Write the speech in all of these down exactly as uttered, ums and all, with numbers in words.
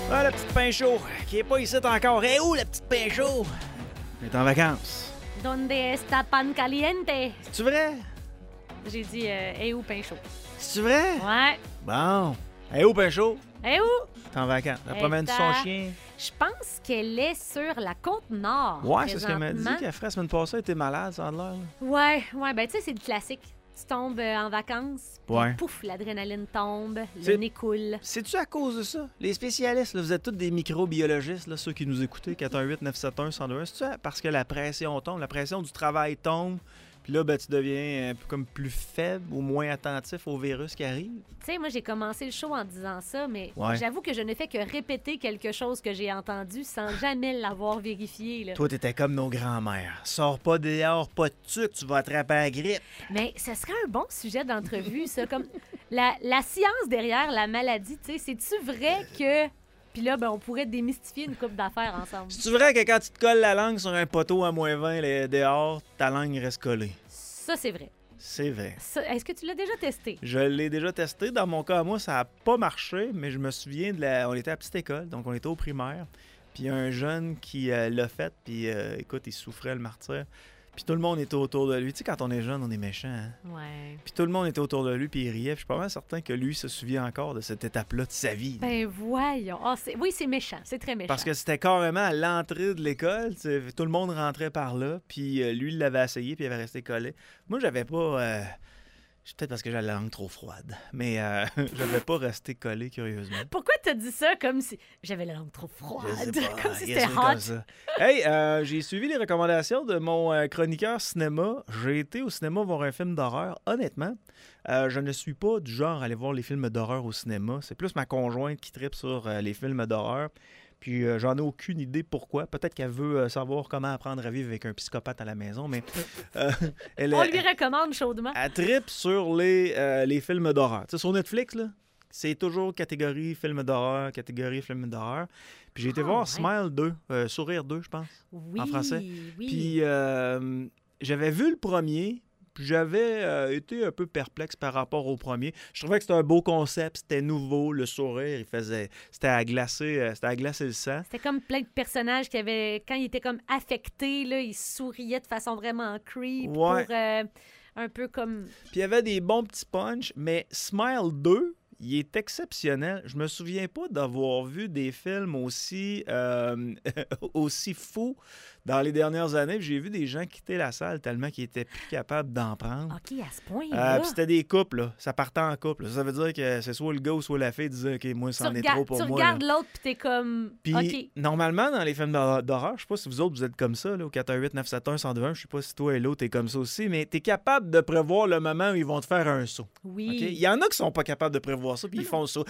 Ah, la petite pain chaud, qui est pas ici encore. Eh où, la petite pain chaud? Elle est en vacances. Donde está pan caliente? C'est-tu vrai? J'ai dit, euh, eh où pain chaud? C'est-tu vrai? Ouais. Bon. Eh où, pain chaud? Eh où? T'es en vacances. Elle Elle promène est son à- chien. Je pense qu'elle est sur la côte nord. Ouais, c'est ce qu'elle m'a dit présentement. qu'elle ferait la semaine passée. Elle était malade, ça a l'air. là. Ouais, ouais, ben tu sais, c'est le classique. Tu tombes euh, en vacances, puis Ouais. pouf, l'adrénaline tombe, C'est- le nez coule. C'est-tu à cause de ça? Les spécialistes, là, vous êtes tous des microbiologistes, là, ceux qui nous écoutez, quatre un huit neuf sept un un zéro deux un. C'est-tu parce que la pression tombe, la pression du travail tombe, puis là, ben, tu deviens un peu comme plus faible ou moins attentif au virus qui arrive? Tu sais, moi, j'ai commencé le show en disant ça, mais Ouais. j'avoue que je ne fais que répéter quelque chose que j'ai entendu sans jamais l'avoir vérifié. Là. Toi, t'étais comme nos grands-mères. Sors pas dehors, pas de tuque, tu vas attraper la grippe. Mais ce serait un bon sujet d'entrevue, ça. Comme la, la science derrière la maladie, tu sais, c'est-tu vrai que. Puis là, ben, on pourrait démystifier une couple d'affaires ensemble. C'est-tu vrai que quand tu te colles la langue sur un poteau à moins vingt là, dehors, ta langue reste collée? Ça, c'est vrai. C'est vrai. Ça, est-ce que tu l'as déjà testé? Je l'ai déjà testé. Dans mon cas, moi, ça n'a pas marché, mais je me souviens de la. On était à la petite école, donc on était au primaire. Puis il y a un jeune qui euh, l'a fait, puis euh, écoute, il souffrait le martyr. Puis tout le monde était autour de lui. Tu sais, quand on est jeune, on est méchant. Hein? Ouais. Puis tout le monde était autour de lui, puis il riait. Puis je suis pas mal certain que lui se souvient encore de cette étape-là de sa vie. Ben voyons. Ah, c'est- oui, c'est méchant. C'est très méchant. Parce que c'était carrément à l'entrée de l'école. tu sais, Tout le monde rentrait par là, puis euh, lui, il l'avait essayé, puis il avait resté collé. Moi, j'avais pas. euh, c'est peut-être parce que j'avais la langue trop froide, mais euh, j'avais pas resté collé, curieusement. Pourquoi t'as dit ça comme si j'avais la langue trop Je froide? sais pas, Comme si il y a c'était ça comme hot. ça. Hey, euh, j'ai suivi les recommandations de mon euh, chroniqueur cinéma. J'ai été au cinéma voir un film d'horreur. Honnêtement, euh, je ne suis pas du genre à aller voir les films d'horreur au cinéma. C'est plus ma conjointe qui tripe sur euh, les films d'horreur. Puis euh, j'en ai aucune idée pourquoi. Peut-être qu'elle veut euh, savoir comment apprendre à vivre avec un psychopathe à la maison, mais euh, elle, On est- lui recommande chaudement. elle tripe sur les, euh, les films d'horreur. Tu sais, sur Netflix, là, c'est toujours catégorie film d'horreur, catégorie film d'horreur. Puis j'ai été Ah, voir ouais. Smile deux, euh, Sourire deux, je pense. Oui, en français. oui. Puis euh, j'avais vu le premier, puis j'avais euh, été un peu perplexe par rapport au premier. Je trouvais que c'était un beau concept, c'était nouveau, le sourire, il faisait, c'était à glacer, euh, c'était à glacer le sang. C'était comme plein de personnages qui avaient, quand ils étaient comme affectés, là, ils souriaient de façon vraiment creep. Ouais. Pour, euh, un peu comme. Puis il y avait des bons petits punchs, mais Smile deux, il est exceptionnel. Je me souviens pas d'avoir vu des films aussi, euh, aussi fous dans les dernières années. Puis j'ai vu des gens quitter la salle tellement qu'ils étaient plus capables d'en prendre. OK, à ce Euh, point-là. puis c'était des couples, là. Ça partait en couple. Ça veut dire que c'est soit le gars ou soit la fille qui disait « OK, moi, tu c'en est regardes, trop pour tu moi. » regardes là. l'autre, puis t'es comme. Puis OK. normalement, dans les films d'hor- d'horreur, je sais pas si vous autres, vous êtes comme ça, là, au quatre un huit neuf sept un un zéro deux un, je sais pas si toi et l'autre, t'es comme ça aussi, mais t'es capable de prévoir le moment où ils vont te faire un saut. Oui. OK? Il y en a qui sont pas capables de prévoir ça, puis ils font le saut.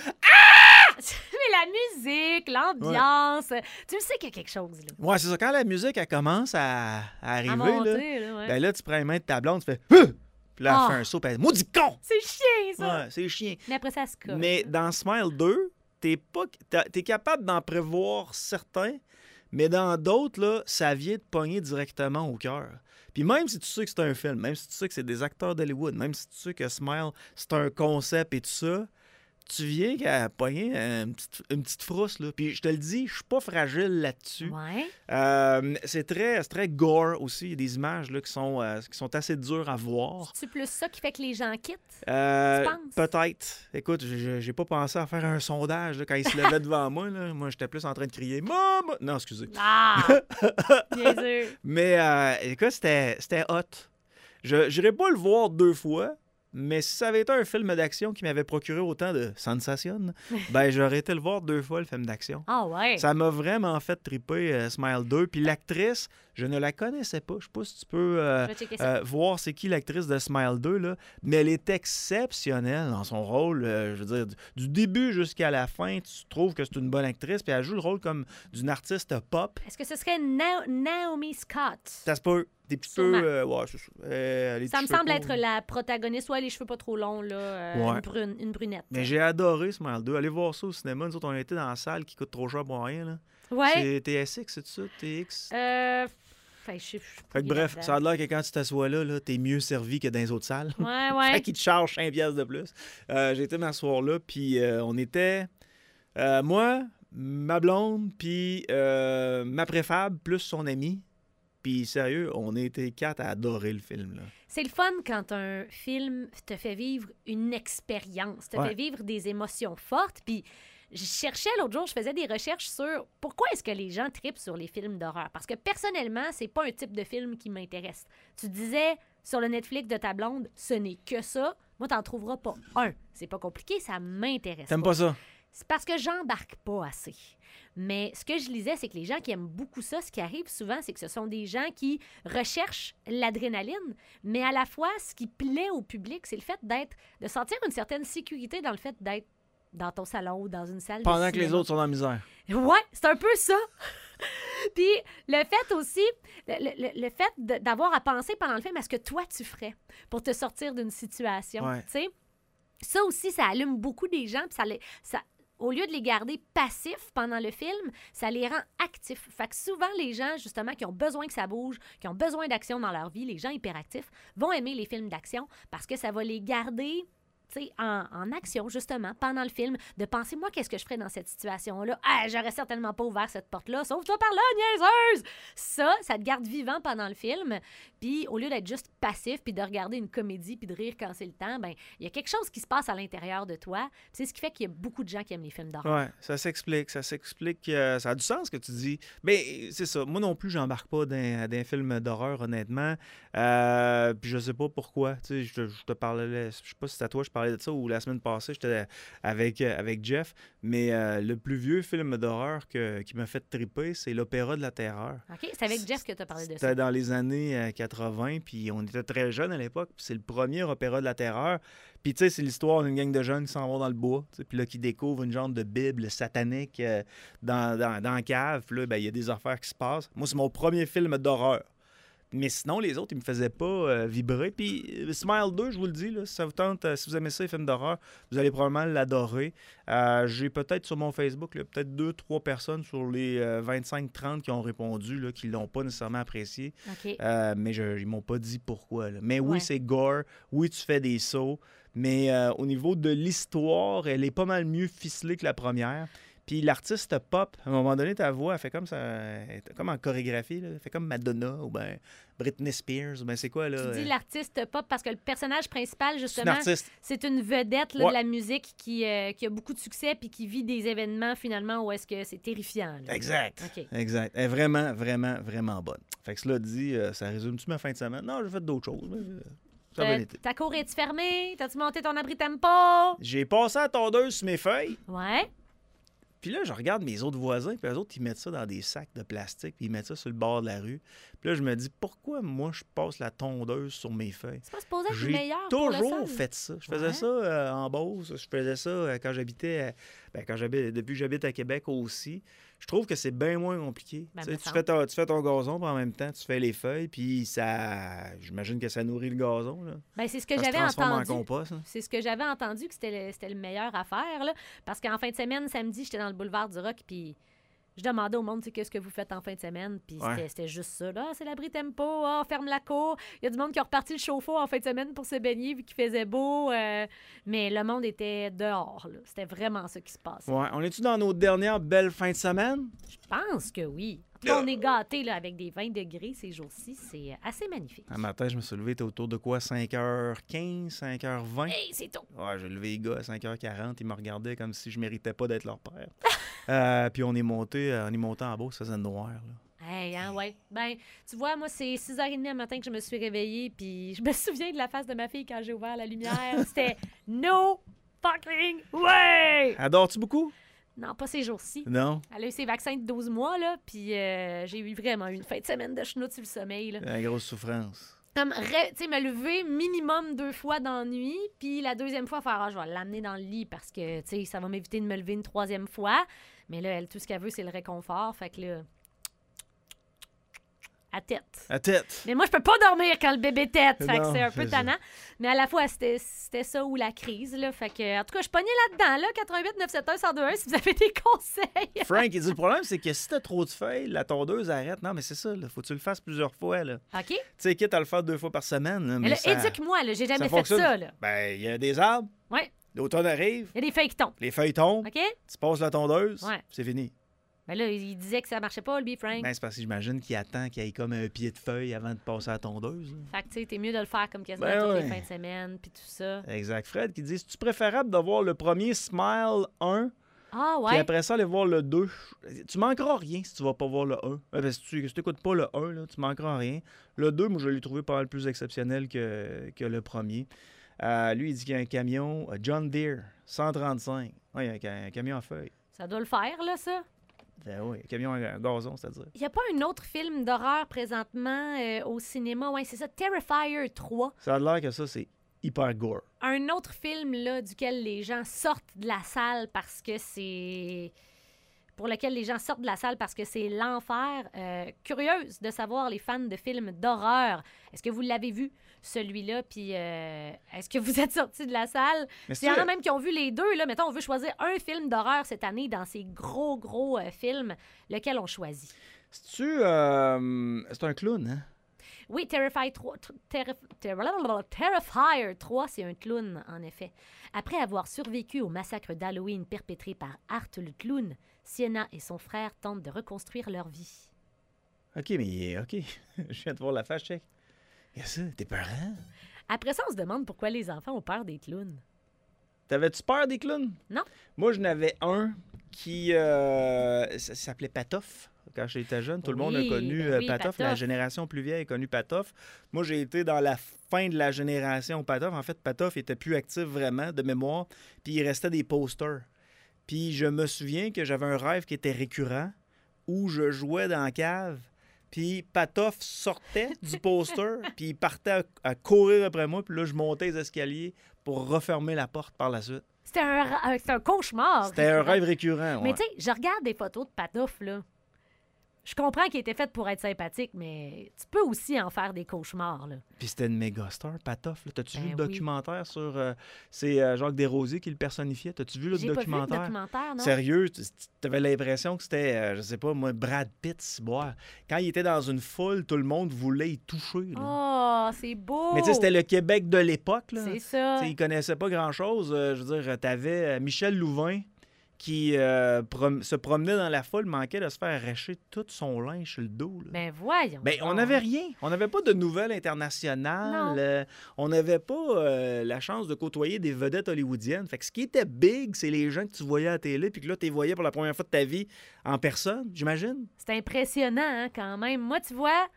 Mais la musique, l'ambiance, tu le sais qu'il y a quelque chose, là. Ouais, c'est ça. Quand la musique, elle commence à, à arriver, À là, monter, là, ouais. ben là, tu prends les mains de ta blonde, tu fais « Huh! » Puis là, elle Ah. fait un saut, puis elle dit « Maudit con! C'est chiant, » ça. Ouais, c'est chien. Mais après ça, elle se colle. Mais dans Smile deux, t'es pas, t'as- t'es capable d'en prévoir certains, mais dans d'autres, là, ça vient de pogner directement au cœur. Puis même si tu sais que c'est un film, même si tu sais que c'est des acteurs d'Hollywood, même si tu sais que Smile, c'est un concept et tout ça, tu viens qu'à pogner une petite, une petite frousse, là. Puis je te le dis, je suis pas fragile là-dessus. Ouais. Euh, c'est très, c'est très gore aussi. Il y a des images là, qui, sont, euh, qui sont assez dures à voir. C'est plus ça qui fait que les gens quittent? Euh, Tu penses? Peut-être. Écoute, j'ai j'ai pas pensé à faire un sondage là, quand il se levait devant moi. Là. Moi, j'étais plus en train de crier « Maman! » Non, excusez. Ah! Bien sûr. Mais euh, écoute, c'était c'était hot. Je n'irais pas le voir deux fois, mais si ça avait été un film d'action qui m'avait procuré autant de sensation, ben j'aurais été le voir deux fois, le film d'action. Ah ouais. Ça m'a vraiment fait triper euh, Smile deux. Puis l'actrice, je ne la connaissais pas. Je sais pas si tu peux euh, Je vais checker ça. euh, voir c'est qui l'actrice de Smile deux, là. Mais elle est exceptionnelle dans son rôle. euh, je veux dire, du, du début jusqu'à la fin, tu trouves que c'est une bonne actrice. Puis elle joue le rôle comme d'une artiste pop. Est-ce que ce serait Na- Naomi Scott? Ça se peut. Des petits Sûrement. peu... euh, ouais, c'est ça. Euh, les Ça me petits cheveux semble courts. être la protagoniste, soit les cheveux pas trop longs, là, euh, Ouais. une, brune, une brunette. Mais j'ai adoré Smile deux. Allez voir ça au cinéma. Nous autres, on était dans la salle qui coûte trop cher pour rien. Là. Ouais. C'est T S X, c'est ça? T X? Euh... Fait, je sais- je suis Fait que pas bref, là-dedans. ça a l'air que quand tu t'assois là, là t'es mieux servi que dans les autres salles. Ouais, Fait ouais. qu'ils te chargent cinq piastres de plus. Euh, j'ai été m'asseoir là, puis euh, on était... euh, moi, ma blonde, puis euh, ma préfable, plus son ami. Puis sérieux, on a été quatre à adorer le film, là. C'est le fun quand un film te fait vivre une expérience, te Ouais. fait vivre des émotions fortes. Puis je cherchais l'autre jour, je faisais des recherches sur pourquoi est-ce que les gens tripent sur les films d'horreur. Parce que personnellement, c'est pas un type de film qui m'intéresse. Tu disais sur le Netflix de ta blonde, ce n'est que ça. Moi, t'en trouveras pas un. C'est pas compliqué, ça m'intéresse T'aimes pas. pas ça? C'est parce que j'embarque pas assez. Mais ce que je lisais, c'est que les gens qui aiment beaucoup ça, ce qui arrive souvent, c'est que ce sont des gens qui recherchent l'adrénaline, mais à la fois, ce qui plaît au public, c'est le fait d'être, de sentir une certaine sécurité dans le fait d'être dans ton salon ou dans une salle de Pendant que les cinéma. autres sont dans la misère. Ouais, c'est un peu ça. Puis le fait aussi, le, le- le fait de- d'avoir à penser pendant le film à ce que toi, tu ferais pour te sortir d'une situation, Ouais. tu sais. Ça aussi, ça allume beaucoup des gens, puis ça, les- ça, au lieu de les garder passifs pendant le film, ça les rend actifs. Fait que souvent, les gens, justement, qui ont besoin que ça bouge, qui ont besoin d'action dans leur vie, les gens hyperactifs, vont aimer les films d'action parce que ça va les garder, tu sais, en, en action, justement, pendant le film, de penser, moi, qu'est-ce que je ferais dans cette situation-là? Ah, j'aurais certainement pas ouvert cette porte-là. Sauve-toi par là, niaiseuse! Ça, ça te garde vivant pendant le film. Puis, au lieu d'être juste passif, puis de regarder une comédie, puis de rire quand c'est le temps, ben il y a quelque chose qui se passe à l'intérieur de toi. Puis c'est ce qui fait qu'il y a beaucoup de gens qui aiment les films d'horreur. Ouais, ça s'explique. Ça s'explique. euh, ça a du sens ce que tu dis. Mais c'est ça. Moi non plus, j'embarque pas dans, dans un film d'horreur, honnêtement. Euh, puis je sais pas pourquoi. Tu sais, je te, je te parlais, je sais pas si c'est à toi, je parlais de ça ou la semaine passée, j'étais avec, euh, avec Jeff. Mais euh, le plus vieux film d'horreur que, qui m'a fait triper, c'est l'Opéra de la Terreur. OK? C'est avec Jeff que tu as parlé de ça. C'était dans les années euh, quatre-vingts, puis on était très jeunes à l'époque, puis c'est le premier opéra de la terreur. Puis tu sais, c'est l'histoire d'une gang de jeunes qui s'en vont dans le bois, tu sais, puis là, qui découvrent une genre de bible satanique euh, dans, dans, dans la cave. Puis là, ben, il y a des affaires qui se passent. Moi, c'est mon premier film d'horreur. Mais sinon, les autres, ils me faisaient pas euh, vibrer. Puis euh, Smile deux, je vous le dis, là, si ça vous tente, euh, si vous aimez ça, les films d'horreur, vous allez probablement l'adorer. Euh, j'ai peut-être sur mon Facebook, là, peut-être deux, trois personnes sur les euh, vingt-cinq trente qui ont répondu, là, qui l'ont pas nécessairement apprécié. OK. Euh, mais je, ils m'ont pas dit pourquoi, là. Mais oui, Ouais. c'est gore. Oui, tu fais des sauts. Mais euh, au niveau de l'histoire, elle est pas mal mieux ficelée que la première. Puis l'artiste pop, à un moment donné, ta voix, elle fait comme ça, elle est comme en chorégraphie, là. Elle fait comme Madonna ou ben Britney Spears ou ben c'est quoi, là? Tu dis euh, l'artiste pop parce que le personnage principal, c'est une justement, artiste. c'est une vedette là, Ouais. de la musique qui, euh, qui a beaucoup de succès puis qui vit des événements, finalement, où est-ce que c'est terrifiant. Là. Exact. OK. Exact. Elle est vraiment, vraiment, vraiment bonne. Fait que cela dit, euh, ça résume-tu ma fin de semaine? Non, j'ai fait d'autres choses. Mais, euh, ça a bien Euh, été. ta cour est-tu fermée? T'as-tu monté ton abri tempo? J'ai passé la tondeuse sur mes feuilles. Ouais. Puis là, je regarde mes autres voisins, puis eux autres, ils mettent ça dans des sacs de plastique, puis ils mettent ça sur le bord de la rue. Puis là, je me dis, pourquoi moi, je passe la tondeuse sur mes feuilles? C'est pas supposé être J'ai meilleur pour le sol? toujours fait ça. Je faisais Ouais. ça euh, en Beauce, je faisais ça euh, quand j'habitais, à- ben, quand j'habite, depuis que j'habite à Québec aussi. Je trouve que c'est bien moins compliqué. Ben, Tu sais, me tu, semble. fais ton, tu fais ton gazon, puis en même temps, tu fais les feuilles, puis ça, j'imagine que ça nourrit le gazon. Là. Ben, c'est ce que Ça se j'avais transforme entendu. en compost. hein. C'est ce que j'avais entendu que c'était le, c'était le meilleur à faire. Là, parce qu'en fin de semaine, samedi, j'étais dans le boulevard du Rock, puis je demandais au monde, tu sais, qu'est-ce que vous faites en fin de semaine, puis Ouais. c'était, c'était juste ça. Là, Ah, c'est l'abri tempo, ah, on ferme la cour. Il y a du monde qui a reparti le chauffe-eau en fin de semaine pour se baigner, puis qui faisait beau. euh, mais le monde était dehors. Là. C'était vraiment ça qui se passait. Ouais. On est-tu dans nos dernières belles fins de semaine? Je pense que oui. En tout cas, on est gâtés là, avec des vingt degrés ces jours-ci. C'est assez magnifique. Un matin, je me suis levé, t'es autour de quoi? cinq heures quinze, cinq heures vingt? Hey, c'est tôt. Ouais, j'ai levé les gars à cinq heures quarante. Ils me regardaient comme si je méritais pas d'être leur père. Euh, puis on est monté, euh, on est monté en bas, ça faisait noir. Là. Hey, hein, ouais. Ben, tu vois, moi, c'est six heures trente le matin que je me suis réveillée, puis je me souviens de la face de ma fille quand j'ai ouvert la lumière. C'était no fucking way! Adores-tu beaucoup? Non, pas ces jours-ci. Non. Elle a eu ses vaccins de douze mois, là, puis euh, j'ai eu vraiment une fin de semaine de chenoute sur le sommeil, là. La grosse souffrance. Comme, ré- tu sais, me lever minimum deux fois dans la nuit, puis la deuxième fois, faire, ah, je vais l'amener dans le lit parce que, tu sais, ça va m'éviter de me lever une troisième fois. Mais là, elle, tout ce qu'elle veut, c'est le réconfort. Fait que là, à tête. À tête. Mais moi, je peux pas dormir quand le bébé tête. Fait que Non, c'est un peu c'est ça. tannant. Mais à la fois, c'était c'était ça ou la crise, là. Fait que, en tout cas, je suis pognée là-dedans, là. quatre-vingt-huit neuf cent soixante-et-un cent deux un si vous avez des conseils. Frank, il dit le problème, c'est que si t'as trop de feuilles, la tondeuse arrête. Non, mais c'est ça, là. Faut que tu le fasses plusieurs fois, là. OK? Tu sais, quitte à le faire deux fois par semaine. Là, Mais mais là, ça- éduque-moi, là. J'ai jamais ça fait fonctionne. ça, là. Ben, il y a des arbres. Ouais. L'automne arrive, Il y a des feuilles qui tombent. les feuilles tombent, OK? tu passes la tondeuse, Ouais. c'est fini. Mais là, il disait que ça marchait pas, lui, Frank. Ben, c'est parce que j'imagine qu'il attend qu'il y ait comme un pied de feuille avant de passer à la tondeuse. là. Fait que, tu sais, t'es mieux de le faire comme quasiment Ben toutes ouais. les fins de semaine, puis tout ça. Exact. Fred qui dit, c'est-tu préférable de voir le premier Smile un, Ah, puis ouais. après ça, aller voir le deux? Tu manqueras rien si tu vas pas voir le un. Euh, ben, si tu si t'écoutes pas le un, là, tu manqueras rien. Le deux, moi, je l'ai trouvé pas mal plus exceptionnel que, que le premier. Euh, lui, il dit qu'il y a un camion, euh, John Deere, cent trente-cinq. Oui, il y a un, ca- un camion à feuilles. Ça doit le faire, là, ça. Ben oui, un camion à gazon, c'est-à-dire. Il n'y a pas un autre film d'horreur présentement euh, au cinéma. Ouais, c'est ça, Terrifier trois. Ça a l'air que ça, c'est hyper gore. Un autre film, là, duquel les gens sortent de la salle parce que c'est... Pour lequel les gens sortent de la salle parce que c'est l'enfer. Euh, curieuse de savoir, les fans de films d'horreur, est-ce que vous l'avez vu, celui-là? Puis euh, est-ce que vous êtes sortis de la salle? Mais Il y en c'est- a même qui ont vu les deux. Là. Mettons, on veut choisir un film d'horreur cette année dans ces gros, gros euh, films. Lequel on choisit? C'est-tu... euh, c'est un clown, hein? Oui, Terrifier trois, tr- Terrif- Ter- Terrifier trois, c'est un clown, en effet. Après avoir survécu au massacre d'Halloween perpétré par Art le clown, Sienna et son frère tentent de reconstruire leur vie. OK, mais OK. Je viens de voir la face, check. Qu'est-ce que c'est? Tes parents? Après ça, on se demande pourquoi les enfants ont peur des clowns. T'avais-tu peur des clowns? Non. Moi, je n'avais un qui euh, ça, ça s'appelait Patoff. Quand j'étais jeune, tout le monde a Oui, connu ben euh, oui, Patoff. La Patoff. génération plus vieille a connu Patoff. Moi, j'ai été dans la fin de la génération Patoff. En fait, Patoff était plus actif vraiment, de mémoire. Puis il restait des posters. Puis je me souviens que j'avais un rêve qui était récurrent où je jouais dans la cave. Puis Patoff sortait du poster, puis il partait à, à courir après moi. Puis là, je montais les escaliers pour refermer la porte par la suite. C'était un, ra- un- c'était un cauchemar. C'était un rêve récurrent. Mais ouais. tu sais, je regarde des photos de Patoff, là. Je comprends qu'il était fait pour être sympathique, mais tu peux aussi en faire des cauchemars, là. Puis c'était une méga star, Patoff. là. T'as-tu Ben vu le oui. documentaire sur... euh, c'est euh, Jacques Desrosiers qui le personnifiait. T'as-tu vu le J'ai pas vu le documentaire? documentaire, non? Sérieux, tu avais l'impression que c'était, euh, je sais pas, moi, Brad Pitt, si boire. Quand il était dans une foule, tout le monde voulait y toucher. là. Oh, c'est beau! Mais tu sais, c'était le Québec de l'époque. là. C'est ça. Tu sais, il connaissait pas grand-chose. Euh, je veux dire, t'avais euh, Michel Louvain qui euh, prom- se promenait dans la foule, manquait de se faire arracher tout son linge sur le dos. là. Ben voyons. Ben, on donc. n'avait rien. On n'avait pas de nouvelles internationales. Non. Euh, on n'avait pas euh, la chance de côtoyer des vedettes hollywoodiennes. Fait que ce qui était big, c'est les gens que tu voyais à la télé puis que là, tu les voyais pour la première fois de ta vie en personne, j'imagine. C'est impressionnant, hein, quand même. Moi, tu vois,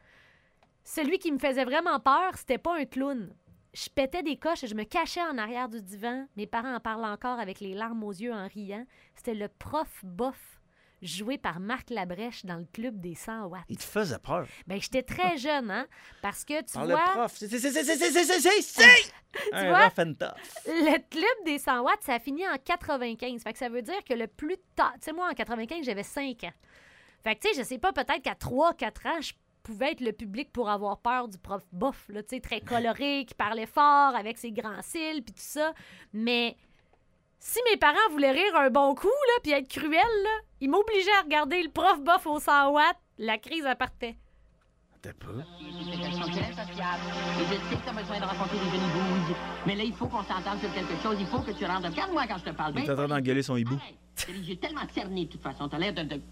celui qui me faisait vraiment peur, c'était pas un clown. Je pétais des coches et je me cachais en arrière du divan. Mes parents en parlent encore avec les larmes aux yeux en riant. C'était le prof bof, joué par Marc Labrèche dans le club des cent watts. Il te faisait peur. Ben, j'étais très jeune, hein, parce que tu Par vois... le prof. C'est, c'est, c'est, c'est, c'est, c'est, c'est, c'est, c'est! Un vois? rough and tough. Le club des cent watts, ça a fini en quatre-vingt-quinze. Fait que ça veut dire que le plus tard... Tu sais, moi, en quatre-vingt-quinze, j'avais cinq ans. Fait que, tu sais, je sais pas, peut-être qu'à trois quatre ans, je pouvais être le public pour avoir peur du prof bof, là, tu sais, très coloré, qui parlait fort, avec ses grands cils, puis tout ça. Mais si mes parents voulaient rire un bon coup, là, puis être cruels, là, ils m'obligeaient à regarder le prof bof au cent watts. La crise, elle partait. T'as pas. Elles sont très sociables. Et je sais que t'as besoin de rencontrer des jeunes bouilles. Mais là, il faut qu'on s'entende sur quelque chose. Il faut que tu rentres. Regarde-moi quand je te parle. Il est en train d'engueuler son hibou. Arrête. Chérie, j'ai tellement cerné de toute façon. T'as l'air de, de...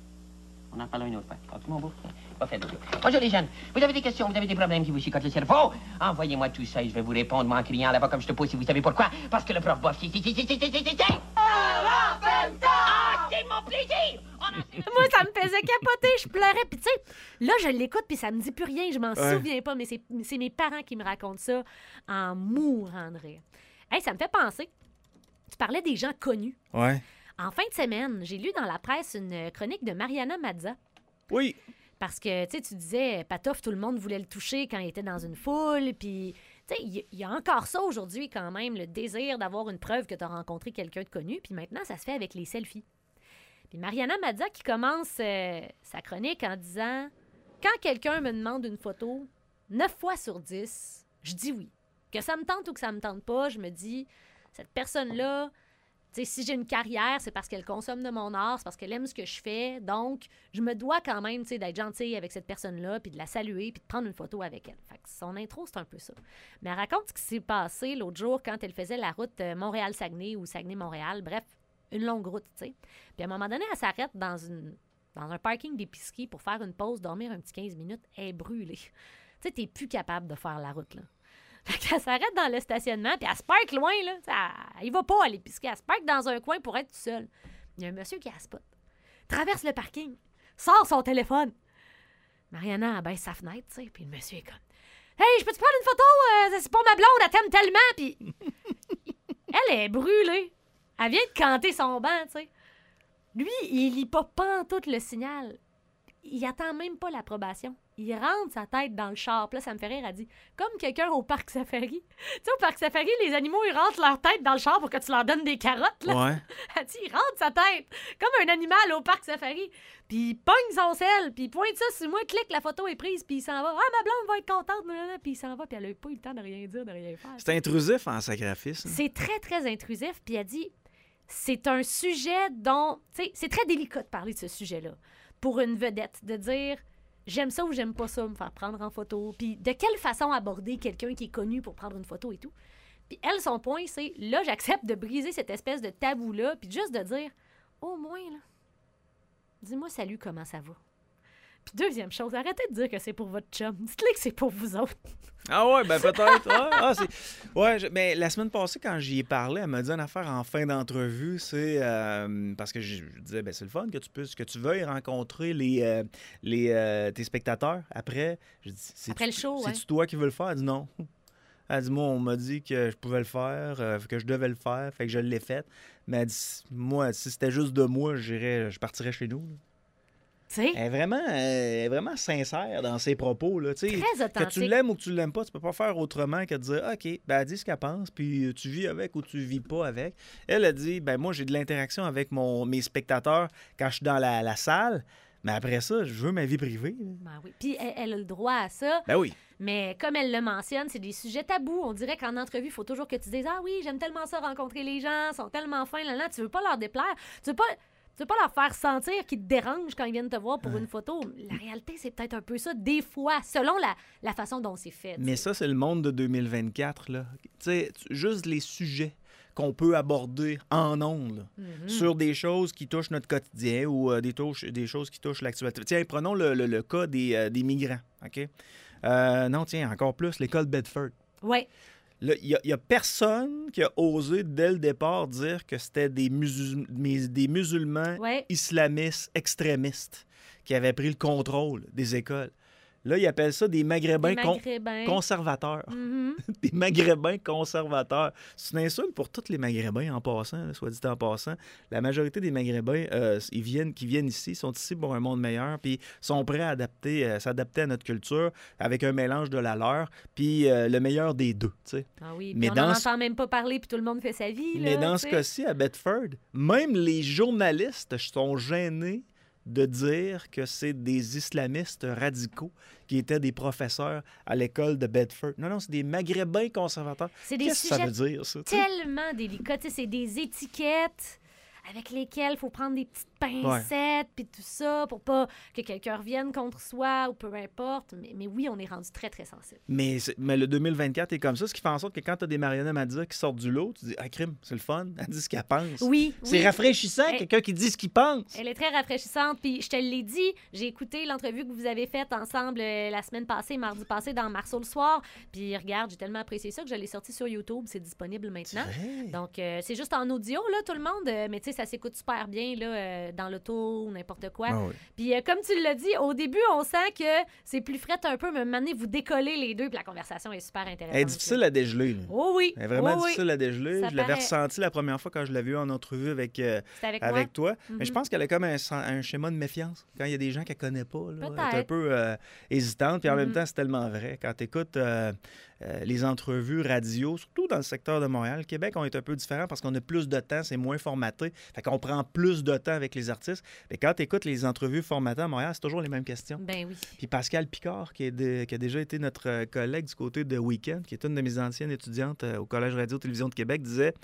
On en parlera une autre fois. Ah, tout mon beau. Pas fait de Bonjour les jeunes. Vous avez des questions, vous avez des problèmes qui vous chicotent le cerveau? Envoyez-moi tout ça et je vais vous répondre, moi, en criant là-bas comme je te pose, si vous savez pourquoi. Parce que le prof bof, c'est... c'est... c'est... c'est... c'est... c'est... c'est... Ah, c'est mon plaisir! On a... Moi, ça me faisait capoter, je pleurais. Puis tu sais, là, je l'écoute, puis ça me dit plus rien, je m'en Ouais. souviens pas, mais c'est c'est mes parents qui me racontent ça en mourant de rire. Hey, ça me fait penser, tu parlais des gens connus. Ouais. En fin de semaine, j'ai lu dans la presse une chronique de Mariana Mazza. Oui. Parce que, tu sais, tu disais, Patoff, tout le monde voulait le toucher quand il était dans une foule. Puis, tu sais, il y, y a encore ça aujourd'hui quand même, le désir d'avoir une preuve que tu as rencontré quelqu'un de connu. Puis maintenant, ça se fait avec les selfies. Puis Mariana Mazza qui commence euh, sa chronique en disant, quand quelqu'un me demande une photo, neuf fois sur dix, je dis oui. Que ça me tente ou que ça me tente pas, je me dis, cette personne-là, tu sais, si j'ai une carrière, c'est parce qu'elle consomme de mon art, c'est parce qu'elle aime ce que je fais. Donc, je me dois quand même, tu sais, d'être gentille avec cette personne-là, puis de la saluer, puis de prendre une photo avec elle. Fait que son intro, c'est un peu ça. Mais elle raconte ce qui s'est passé l'autre jour quand elle faisait la route euh, Montréal-Saguenay ou Saguenay-Montréal. Bref, une longue route, tu sais. Puis à un moment donné, elle s'arrête dans, une, dans un parking d'épicerie pour faire une pause, dormir un petit quinze minutes. Elle est brûlée. Tu sais, t'es plus capable de faire la route, là. Fait qu'elle s'arrête dans le stationnement, puis elle se parque loin, là. Ça, elle y va pas à l'épicerie. Elle se parque dans un coin pour être seule. Il y a un monsieur qui a spot. Traverse le parking. Sort son téléphone. Mariana, elle baisse sa fenêtre, tu sais, puis le monsieur est comme « Hey, je peux te prendre une photo? Euh, c'est pour ma blonde, elle t'aime tellement! » Puis elle est brûlée. Elle vient de canter son banc, tu sais. Lui, il lit pas pantoute le signal. Il attend même pas l'approbation. Il rentre sa tête dans le char. Puis là, ça me fait rire. Elle dit, comme quelqu'un au parc safari. Tu sais, au parc safari, les animaux, ils rentrent leur tête dans le char pour que tu leur donnes des carottes. Là. Ouais. Elle dit, il rentre sa tête. Comme un animal au parc safari. Puis il pogne son sel. Puis il pointe ça sur moi. Clique, la photo est prise. Puis il s'en va. Ah, ma blonde va être contente. Blablabla. Puis il s'en va. Puis elle a pas eu le temps de rien dire, de rien faire. C'est intrusif en sacrifice. Hein? C'est très, très intrusif. Puis elle dit, c'est un sujet dont... Tu sais, c'est très délicat de parler de ce sujet-là. Pour une vedette, de dire j'aime ça ou j'aime pas ça, me faire prendre en photo. Puis de quelle façon aborder quelqu'un qui est connu pour prendre une photo et tout. Puis elle, son point, c'est là, j'accepte de briser cette espèce de tabou-là, puis juste de dire au moins, là, dis-moi salut, comment ça va. Puis deuxième chose, arrêtez de dire que c'est pour votre chum. Dites-le que c'est pour vous autres. Ah ouais, ben peut-être. Ah, ah, c'est... Ouais, je... mais la semaine passée, quand j'y ai parlé, elle m'a dit une affaire en fin d'entrevue, c'est euh, parce que je disais, ben c'est le fun que tu puisses, que tu veuilles rencontrer les, euh, les euh, tes spectateurs après. Je dis, c'est Après le show, c'est-tu ouais. toi qui veux le faire? Elle dit non. Elle dit, moi, on m'a dit que je pouvais le faire, euh, que je devais le faire, fait que je l'ai fait. Mais elle dit, moi, si c'était juste de moi, j'irais, je partirais chez nous. Là. Tu sais? Elle est vraiment, elle est vraiment sincère dans ses propos. Là. Très authentique. Que tu l'aimes ou que tu l'aimes pas, tu peux pas faire autrement que de dire OK, ben, elle dit ce qu'elle pense, puis tu vis avec ou tu vis pas avec. Elle a dit ben moi, j'ai de l'interaction avec mon, mes spectateurs quand je suis dans la, la salle, mais après ça, je veux ma vie privée. Là. Ben oui. Puis elle, elle a le droit à ça. Ben oui. Mais comme elle le mentionne, c'est des sujets tabous. On dirait qu'en entrevue, il faut toujours que tu dises ah oui, j'aime tellement ça rencontrer les gens, ils sont tellement fins, là, là. Tu veux pas leur déplaire. Tu veux pas. Tu veux pas leur faire sentir qu'ils te dérangent quand ils viennent te voir pour ouais. une photo. La réalité, c'est peut-être un peu ça, des fois, selon la, la façon dont c'est fait. Mais ça, c'est le monde de deux mille vingt-quatre. Là. Tu sais, juste les sujets qu'on peut aborder en ondes mm-hmm. sur des choses qui touchent notre quotidien ou euh, des, touches, des choses qui touchent l'actualité. Tiens, prenons le, le, le cas des, euh, des migrants. OK? Euh, non, tiens, encore plus, l'école Bedford. Oui. Il n'y a, a personne qui a osé, dès le départ, dire que c'était des, musul- des musulmans ouais. islamistes extrémistes qui avaient pris le contrôle des écoles. Là, ils appellent ça des Maghrébins, des maghrébins. Con- conservateurs. Mm-hmm. Des Maghrébins conservateurs. C'est une insulte pour tous les Maghrébins en passant, là, soit dit en passant. La majorité des Maghrébins euh, ils viennent, qui viennent ici sont ici pour un monde meilleur, puis sont prêts à adapter, euh, s'adapter à notre culture avec un mélange de la leur, puis euh, le meilleur des deux. T'sais. Ah oui, mais on n'en ce... entend même pas parler, puis tout le monde fait sa vie. Là, mais dans t'sais. ce cas-ci, à Bedford, même les journalistes sont gênés de dire que c'est des islamistes radicaux qui étaient des professeurs à l'école de Bedford. Non, non, c'est des Maghrébins conservateurs. C'est des Qu'est-ce que ça veut dire, ça? Tellement délicats. C'est des étiquettes avec lesquelles il faut prendre des petites pincettes puis tout ça pour pas que quelqu'un revienne contre soi ou peu importe. Mais, mais oui, on est rendu très, très sensible. Mais, mais le deux mille vingt-quatre est comme ça, ce qui fait en sorte que quand tu as des Mariana Mazza qui sortent du lot, tu dis « Ah, crime, c'est le fun, elle dit ce qu'elle pense. » Oui, C'est oui. rafraîchissant, elle, quelqu'un qui dit ce qu'il pense. Elle est très rafraîchissante. Puis je te l'ai dit, j'ai écouté l'entrevue que vous avez faite ensemble euh, la semaine passée, mardi passé, dans Marceau le soir. Puis regarde, j'ai tellement apprécié ça que je l'ai sorti sur YouTube. C'est disponible maintenant. C'est Donc, euh, c'est juste en audio, là, tout le monde. Euh, mais tu sais, ça s'écoute super bien, là, euh, dans l'auto ou n'importe quoi. Ah oui. Puis euh, comme tu l'as dit, au début, on sent que c'est plus fret un peu, mais maintenant, vous décollez les deux, puis la conversation est super intéressante. Elle est difficile à dégeler. Là. Oh oui. Elle est vraiment oh difficile oui. à dégeler. Ça je l'avais paraît... ressenti la première fois quand je l'avais eu en entrevue avec, euh, avec, avec toi. Mm-hmm. Mais je pense qu'elle a comme un, un schéma de méfiance. Quand il y a des gens qu'elle ne connaît pas, là, Peut-être. elle est un peu euh, hésitante. Puis en mm-hmm. même temps, c'est tellement vrai. Quand tu écoutes euh, euh, les entrevues radio, surtout dans le secteur de Montréal, Québec, on est un peu différent parce qu'on a plus de temps, c'est moins formaté. Fait qu'on prend plus de temps avec les artistes. Mais quand tu écoutes les entrevues formatées à Montréal, c'est toujours les mêmes questions. Ben oui. Puis Pascal Picard, qui, est de, qui a déjà été notre collègue du côté de Weekend, qui est une de mes anciennes étudiantes au Collège Radio-Télévision de Québec, disait...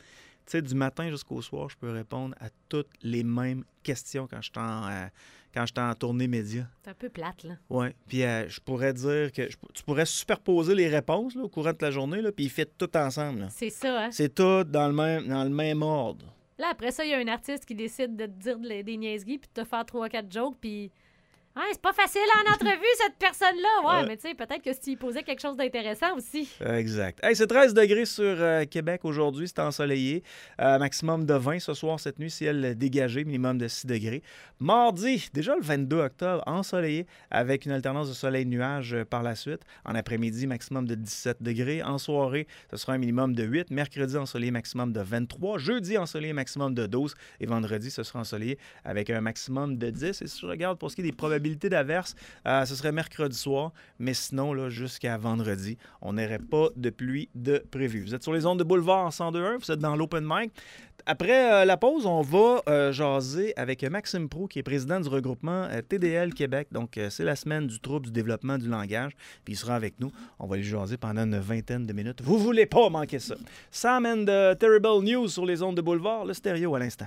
sais, du matin jusqu'au soir, je peux répondre à toutes les mêmes questions quand je suis en, euh, quand je suis en tournée média. C'est un peu plate, là. Oui. Puis euh, je pourrais dire que je- tu pourrais superposer les réponses là, au courant de la journée, là, puis ils fit tout ensemble. Là. C'est ça, hein? C'est tout dans le même, dans le même ordre. Là, après ça, il y a un artiste qui décide de te dire de- des niaiseries puis de te faire trois, quatre jokes, puis... Ouais, c'est pas facile en entrevue, cette personne-là. Ouais, Ouais. mais tu sais, peut-être que si tu posais quelque chose d'intéressant aussi. Exact. Hey, c'est treize degrés sur euh, Québec aujourd'hui, c'est ensoleillé. Euh, maximum de vingt ce soir, cette nuit, ciel dégagé, minimum de six degrés. Mardi, déjà le vingt-deux octobre, ensoleillé avec une alternance de soleil-nuage euh, par la suite. En après-midi, maximum de dix-sept degrés. En soirée, ce sera un minimum de huit. Mercredi, ensoleillé, maximum de vingt-trois. Jeudi, ensoleillé, maximum de douze. Et vendredi, ce sera ensoleillé avec un maximum de dix. Et si je regarde pour ce qui est des probabilités d'averse, euh, ce serait mercredi soir, mais sinon, là, jusqu'à vendredi, on n'aurait pas de pluie de prévu. Vous êtes sur les ondes de Boulevard cent deux point un, vous êtes dans l'Open Mic. Après euh, la pause, on va euh, jaser avec Maxime Proulx, qui est président du regroupement euh, T D L Québec. Donc, euh, c'est la semaine du trouble du développement du langage. Puis il sera avec nous. On va lui jaser pendant une vingtaine de minutes. Vous voulez pas manquer ça. Sam and the Terrible News sur les ondes de Boulevard, le stéréo à l'instant.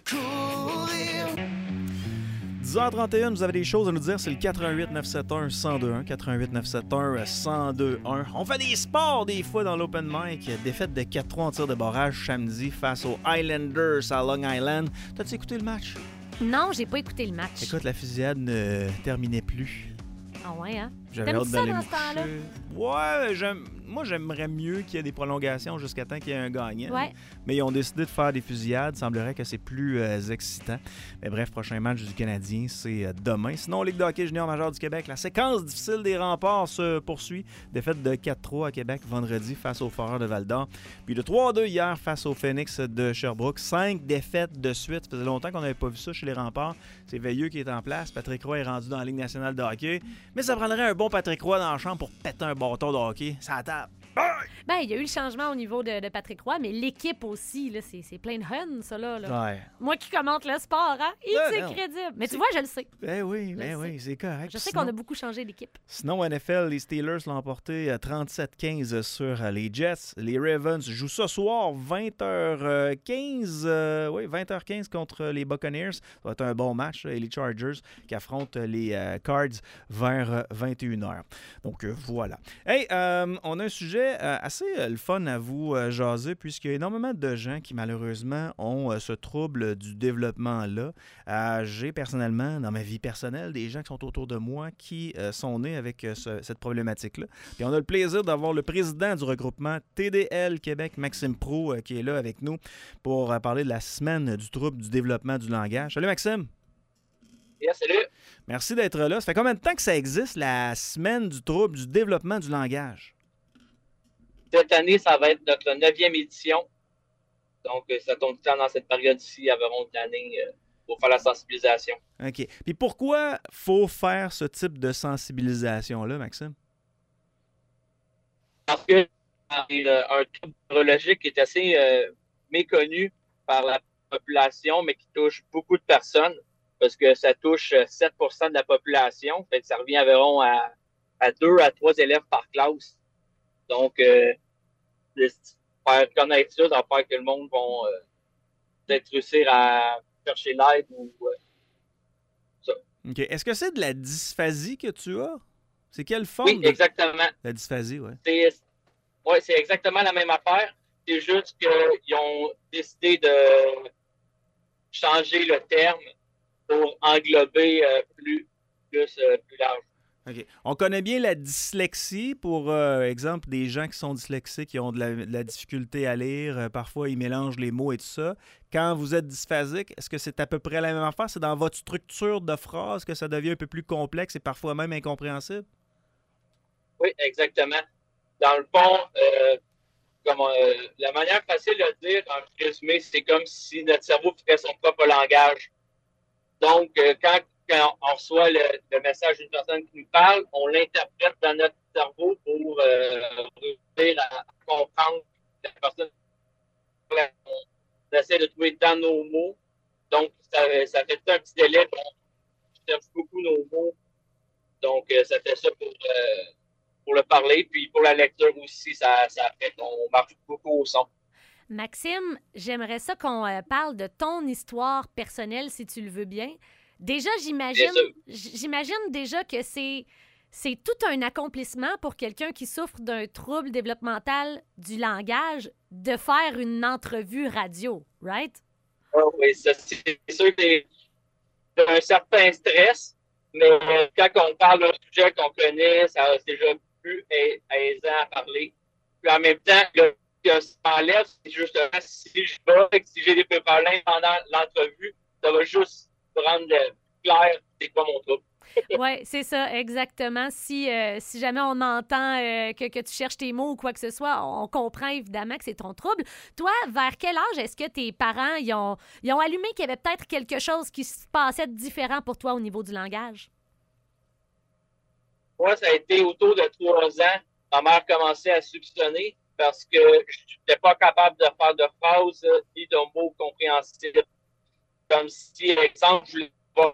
dix heures trente et un, vous avez des choses à nous dire, c'est le quatre un huit neuf sept un un zéro deux un, quatre un huit neuf sept un un zéro deux un. On fait des sports des fois dans l'Open Mic. Défaite de quatre trois en tir de barrage samedi face aux Islanders à Long Island. T'as-tu écouté le match? Non, j'ai pas écouté le match. Écoute, la fusillade ne terminait plus. Ah ouais, hein? J'avais T'aimes hâte ça d'aller dans me ce temps-là? coucher. Ouais, j'aime... moi j'aimerais mieux qu'il y ait des prolongations jusqu'à temps qu'il y ait un gagnant. Ouais. Mais ils ont décidé de faire des fusillades. Il semblerait que c'est plus euh, excitant. Mais bref, prochain match du Canadien, c'est euh, demain. Sinon, Ligue de hockey junior majeur du Québec, la séquence difficile des remparts se poursuit. Défaite de quatre trois à Québec vendredi face aux Foreurs de Val-d'Or. Puis de trois deux hier face au Phoenix de Sherbrooke. Cinq défaites de suite. Ça faisait longtemps qu'on n'avait pas vu ça chez les remparts. C'est Veilleux qui est en place. Patrick Roy est rendu dans la Ligue nationale de hockey. Mais ça prendrait un bon Patrick Roy dans la chambre pour péter un bâton de hockey. Ça tape. Ben, il y a eu le changement au niveau de, de Patrick Roy, mais l'équipe aussi, là, c'est, c'est plein de huns, ça, là. là. Ouais. Moi qui commente le sport, hein? Il Ouais, c'est non. crédible. Mais C'est- tu vois, je le sais. Ben oui, Je ben sais. oui, c'est correct. Je sais Sinon- qu'on a beaucoup changé d'équipe. Sinon, N F L, les Steelers l'ont emporté euh, trente-sept quinze sur euh, les Jets. Les Ravens jouent ce soir vingt heures quinze, euh, oui, vingt heures quinze contre les Buccaneers. Ça va être un bon match. Et les Chargers qui affrontent les euh, Cards vers euh, vingt et une heures. Donc euh, voilà. Hey, euh, on a un sujet euh, assez euh, le fun à vous euh, jaser, puisqu'il y a énormément de gens qui malheureusement ont euh, ce trouble du développement-là. Euh, j'ai personnellement, dans ma vie personnelle, des gens qui sont autour de moi qui euh, sont nés avec euh, ce- cette problématique-là. Puis on a le plaisir d'avoir le président du regroupement T D L Québec, Maxime Proulx, euh, qui est là avec nous pour euh, parler de la semaine du trouble du développement du langage. Salut Maxime! Yes, salut. Merci d'être là. Ça fait combien de temps que ça existe, la semaine du trouble du développement du langage? Cette année, ça va être notre neuvième édition. Donc, euh, ça tombe tout le temps dans cette période-ci, environ de l'année, euh, pour faire la sensibilisation. OK. Puis pourquoi faut faire ce type de sensibilisation-là, Maxime? Parce que c'est euh, un trouble neurologique qui est assez euh, méconnu par la population, mais qui touche beaucoup de personnes, parce que ça touche euh, sept pour cent de la population. Fait que ça revient environ à, à deux à trois élèves par classe. Donc, euh, de faire connaître ça, ça va faire que le monde va euh, peut-être réussir à chercher l'aide ou euh, ça. OK. Est-ce que c'est de la dysphasie que tu as? C'est quelle forme Oui, de exactement. la dysphasie, ouais? C'est, ouais, c'est exactement la même affaire. C'est juste qu'ils ont décidé de changer le terme pour englober euh, plus, plus, euh, plus large. OK. On connaît bien la dyslexie pour, euh, exemple, des gens qui sont dyslexiques, qui ont de la, de la difficulté à lire. Euh, parfois, ils mélangent les mots et tout ça. Quand vous êtes dysphasique, est-ce que c'est à peu près la même affaire? C'est dans votre structure de phrase que ça devient un peu plus complexe et parfois même incompréhensible? Oui, exactement. Dans le fond, euh, comme, euh, la manière facile de dire, en résumé, c'est comme si notre cerveau ferait son propre langage. Donc, euh, quand, quand on reçoit le, le message d'une personne qui nous parle, on l'interprète dans notre cerveau pour euh, réussir à comprendre la personne. On essaie de trouver dans nos mots. Donc, ça, ça fait tout un petit délai. On cherche beaucoup nos mots. Donc, euh, ça fait ça pour, euh, pour le parler. Puis, pour la lecture aussi, ça, ça fait qu'on marche beaucoup au son. Maxime, j'aimerais ça qu'on euh, parle de ton histoire personnelle, si tu le veux bien. Déjà, j'imagine, j'imagine déjà que c'est, c'est tout un accomplissement pour quelqu'un qui souffre d'un trouble développemental du langage de faire une entrevue radio, right? Oh, oui, ça, c'est sûr que c'est un certain stress, mais quand on parle d'un sujet qu'on connaît, ça, c'est déjà plus aisant à parler. Puis en même temps, le que ça enlève, c'est justement si je vais, si j'ai des problèmes pendant l'entrevue, ça va juste rendre clair c'est quoi mon trouble. Oui, c'est ça, exactement. Si, euh, si jamais on entend euh, que, que tu cherches tes mots ou quoi que ce soit, on, on comprend évidemment que c'est ton trouble. Toi, vers quel âge est-ce que tes parents ils ont, ils ont allumé qu'il y avait peut-être quelque chose qui se passait de différent pour toi au niveau du langage? Moi, ça a été autour de trois ans. Ma mère commençait à soupçonner parce que je n'étais pas capable de faire de phrases ni de mots compréhensibles. Comme si, exemple, je voulais pas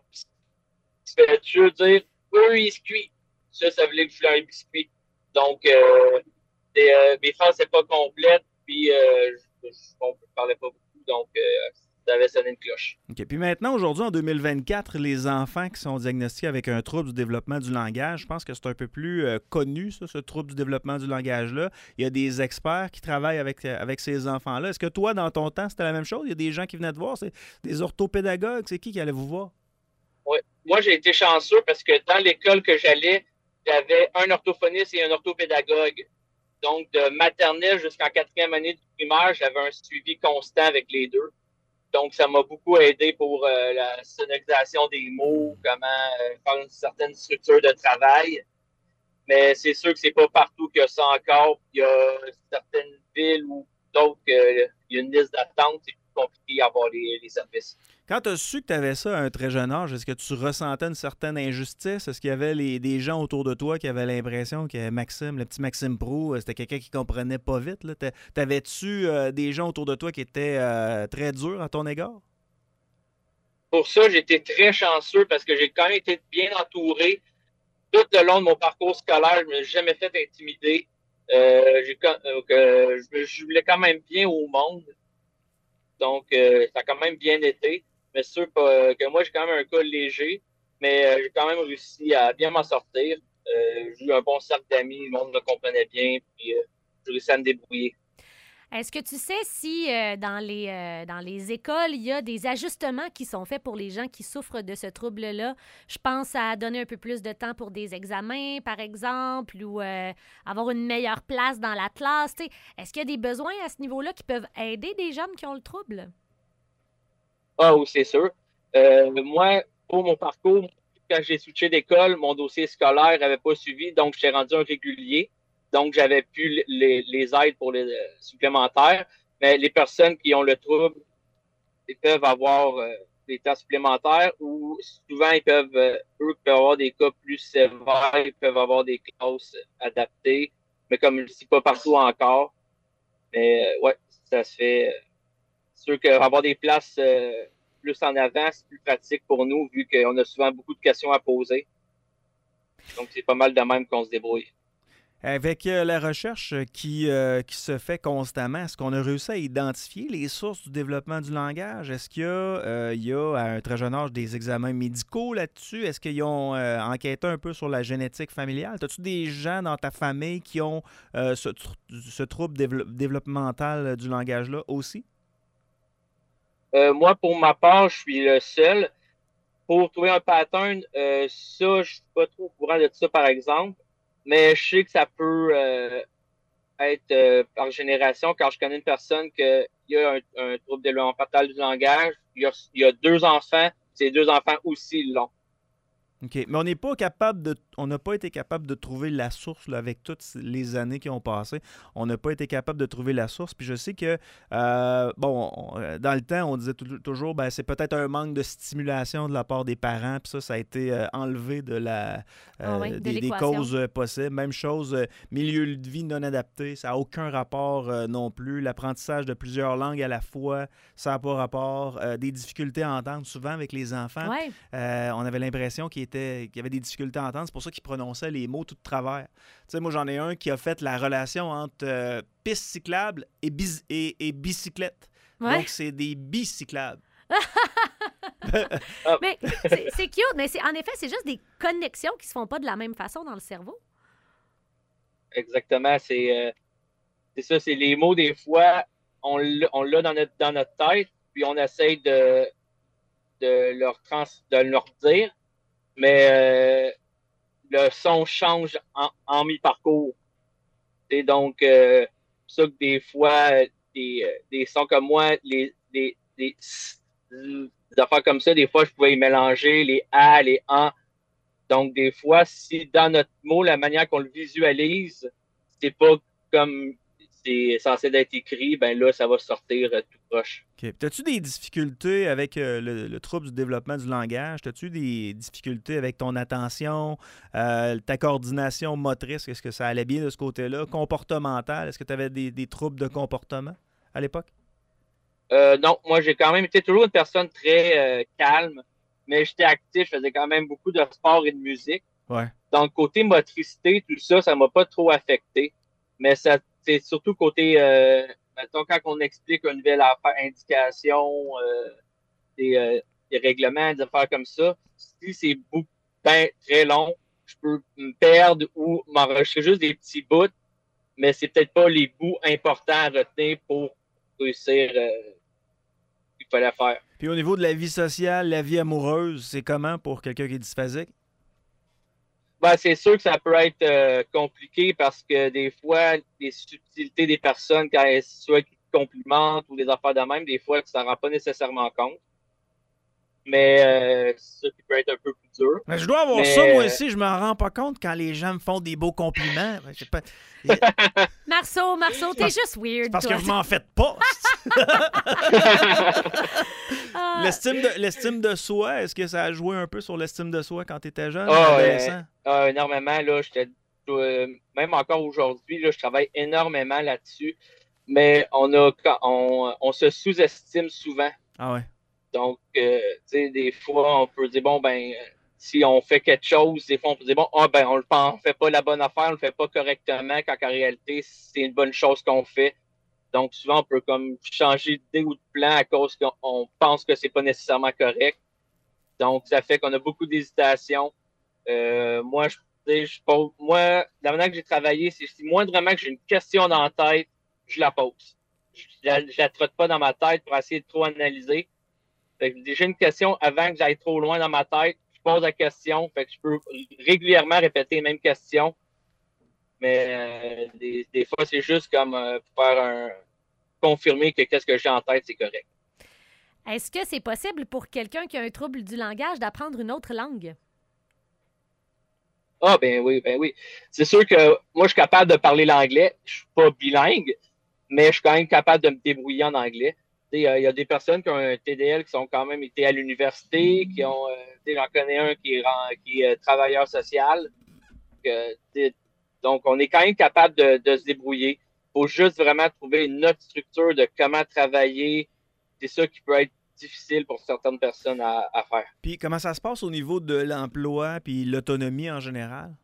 tu veux dire un biscuit. Ça, ça voulait que je voulais un biscuit. Donc, euh, et, euh, mes phrases n'étaient pas complètes, puis euh, je ne parlais pas beaucoup, donc euh, ça avait sonné une cloche. OK. Puis maintenant, aujourd'hui, en deux mille vingt-quatre, les enfants qui sont diagnostiqués avec un trouble du développement du langage, je pense que c'est un peu plus euh, connu, ça, ce trouble du développement du langage-là. Il y a des experts qui travaillent avec, avec ces enfants-là. Est-ce que toi, dans ton temps, c'était la même chose? Il y a des gens qui venaient te voir, c'est des orthopédagogues, c'est qui qui allait vous voir? Oui. Moi, j'ai été chanceux parce que dans l'école que j'allais, j'avais un orthophoniste et un orthopédagogue. Donc, de maternelle jusqu'en quatrième année du primaire, j'avais un suivi constant avec les deux. Donc, ça m'a beaucoup aidé pour euh, la sonorisation des mots, comment euh, faire une certaine structure de travail. Mais c'est sûr que c'est pas partout qu'il y a ça encore. Il y a certaines villes ou d'autres qu'il euh, y a une liste d'attente. C'est plus compliqué d'avoir les, les services. Quand tu as su que tu avais ça à un très jeune âge, est-ce que tu ressentais une certaine injustice? Est-ce qu'il y avait les, des gens autour de toi qui avaient l'impression que Maxime, le petit Maxime Proulx, c'était quelqu'un qui comprenait pas vite? Là? T'avais-tu euh, des gens autour de toi qui étaient euh, très durs à ton égard? Pour ça, j'étais très chanceux parce que j'ai quand même été bien entouré. Tout le long de mon parcours scolaire, je ne me suis jamais fait intimider. Euh, j'ai, euh, je, je voulais quand même bien au monde. Donc, euh, ça a quand même bien été. Mais c'est sûr que, que moi, j'ai quand même un cas léger, mais euh, j'ai quand même réussi à bien m'en sortir. Euh, j'ai eu un bon cercle d'amis, le monde me comprenait bien, puis euh, j'ai réussi à me débrouiller. Est-ce que tu sais si euh, dans, les, euh, dans les écoles, il y a des ajustements qui sont faits pour les gens qui souffrent de ce trouble-là? Je pense à donner un peu plus de temps pour des examens, par exemple, ou euh, avoir une meilleure place dans la classe. T'sais. Est-ce qu'il y a des besoins à ce niveau-là qui peuvent aider des jeunes qui ont le trouble? Ah oui, c'est sûr. Euh, moi, pour mon parcours, quand j'ai switché d'école, mon dossier scolaire n'avait pas suivi, donc j'ai rendu un régulier. Donc, j'avais plus les, les aides pour les euh, supplémentaires. Mais les personnes qui ont le trouble, ils peuvent avoir euh, des temps supplémentaires ou souvent, ils peuvent, euh, eux, peuvent avoir des cas plus sévères, ils peuvent avoir des classes adaptées. Mais comme je ne dis pas partout encore, mais euh, ouais, ça se fait. Euh, c'est sûr qu'avoir des places euh, plus en avant, c'est plus pratique pour nous, vu qu'on a souvent beaucoup de questions à poser. Donc, c'est pas mal de même qu'on se débrouille. Avec euh, la recherche qui, euh, qui se fait constamment, est-ce qu'on a réussi à identifier les sources du développement du langage? Est-ce qu'il y a, euh, il y a à un très jeune âge des examens médicaux là-dessus? Est-ce qu'ils ont euh, enquêté un peu sur la génétique familiale? As-tu des gens dans ta famille qui ont euh, ce, tr- ce trouble dévelop- développemental du langage-là aussi? Euh, moi, pour ma part, je suis le seul. Pour trouver un pattern, euh, ça, je suis pas trop au courant de ça, par exemple. Mais je sais que ça peut euh, être euh, par génération. Quand je connais une personne qui a un, un trouble développemental du langage, il y a, il y a deux enfants, ces deux enfants aussi l'ont. OK. Mais on n'est pas capable de. On n'a pas été capable de trouver la source là, avec toutes les années qui ont passé. On n'a pas été capable de trouver la source. Puis je sais que, euh, bon, on, dans le temps, on disait tout, toujours, ben c'est peut-être un manque de stimulation de la part des parents. Puis ça, ça a été euh, enlevé de la, euh, ah oui, de des, des causes euh, possibles. Même chose, euh, milieu de vie non adapté. Ça n'a aucun rapport euh, non plus. L'apprentissage de plusieurs langues à la fois, ça n'a pas rapport. Euh, des difficultés à entendre souvent avec les enfants. Ouais. Euh, on avait l'impression qu'ils étaient était, qui avait des difficultés à entendre. C'est pour ça qu'il prononçait les mots tout de travers. Tu sais, moi, j'en ai un qui a fait la relation entre euh, piste cyclable et, bis- et, et bicyclette. Ouais. Donc, c'est des bicyclables. Mais c'est, c'est cute, mais c'est, en effet, c'est juste des connexions qui se font pas de la même façon dans le cerveau. Exactement. C'est, euh, c'est ça, c'est les mots, des fois, on l'a, on l'a dans, notre, dans notre tête, puis on essaye de, de, leur, trans, de leur dire, mais euh, le son change en, en mi-parcours. Et donc, euh, c'est ça que des fois, des, des sons comme moi, les, les, les, les affaires comme ça, des fois, je pouvais y mélanger les A, les A. Donc, des fois, si dans notre mot, la manière qu'on le visualise, c'est pas comme c'est censé d'être écrit, ben là, ça va sortir euh, tout proche. OK. T'as-tu des difficultés avec euh, le, le trouble du développement du langage? T'as-tu des difficultés avec ton attention, euh, ta coordination motrice? Est-ce que ça allait bien de ce côté-là? Comportemental? Est-ce que tu avais des, des troubles de comportement à l'époque? Euh, non, moi, j'ai quand même été toujours une personne très euh, calme, mais j'étais actif, je faisais quand même beaucoup de sport et de musique. Ouais. Donc, côté motricité, tout ça, ça m'a pas trop affecté. Mais ça, c'est surtout côté, euh, mettons, quand on explique une nouvelle affaire, indication, euh, des, euh, des règlements, des affaires comme ça, si c'est beaucoup, ben, très long, je peux me perdre ou m'enregistrer juste des petits bouts, mais c'est peut-être pas les bouts importants à retenir pour réussir euh, ce qu'il fallait faire. Puis au niveau de la vie sociale, la vie amoureuse, c'est comment pour quelqu'un qui est dysphasique? Ben, c'est sûr que ça peut être euh, compliqué parce que des fois, les subtilités des personnes, quand elles soit qui te complimentent ou des affaires de même, des fois, tu t'en rends pas nécessairement compte. Mais euh, c'est ça qui peut être un peu plus dur. Mais je dois avoir Mais, ça, moi euh, aussi. Je me rends pas compte quand les gens me font des beaux compliments. Ben, je sais pas. Marceau, Marceau, t'es juste weird, C'est parce toi. que je m'en fais pas. Ah, L'estime de, l'estime de soi, est-ce que ça a joué un peu sur l'estime de soi quand tu étais jeune, Ah, adolescent? euh, ah, énormément. Là, j'étais, euh, même encore aujourd'hui, là, je travaille énormément là-dessus. Mais on a on, on se sous-estime souvent. Ah ouais. Donc, euh, tu sais, des fois, on peut dire, bon, ben, si on fait quelque chose, des fois, on peut dire, bon, ah, ben, on ne fait pas la bonne affaire, on le fait pas correctement, quand en réalité, c'est une bonne chose qu'on fait. Donc, souvent, on peut comme changer d'idée ou de plan à cause qu'on pense que c'est pas nécessairement correct. Donc, ça fait qu'on a beaucoup d'hésitation. Euh, moi, je, tu sais, je pose, moi, la manière que j'ai travaillé, c'est si moindrement que j'ai une question dans la tête, je la pose. Je la, je la trotte pas dans ma tête pour essayer de trop analyser. Fait que j'ai une question avant que j'aille trop loin dans ma tête. Je pose la question. Fait que je peux régulièrement répéter les mêmes questions. Mais euh, des, des fois, c'est juste comme euh, pour faire un. confirmer que qu'est-ce que j'ai en tête, c'est correct. Est-ce que c'est possible pour quelqu'un qui a un trouble du langage d'apprendre une autre langue? Ah, ben oui, ben oui. C'est sûr que moi, je suis capable de parler l'anglais. Je suis pas bilingue, mais je suis quand même capable de me débrouiller en anglais. Il y, y a des personnes qui ont un T D L qui sont quand même été à l'université, qui ont, euh, j'en connais un qui est, qui est travailleur social. Que, donc, on est quand même capable de, de se débrouiller. Il faut juste vraiment trouver une autre structure de comment travailler. C'est ça qui peut être difficile pour certaines personnes à, à faire. Puis comment ça se passe au niveau de l'emploi puis l'autonomie en général?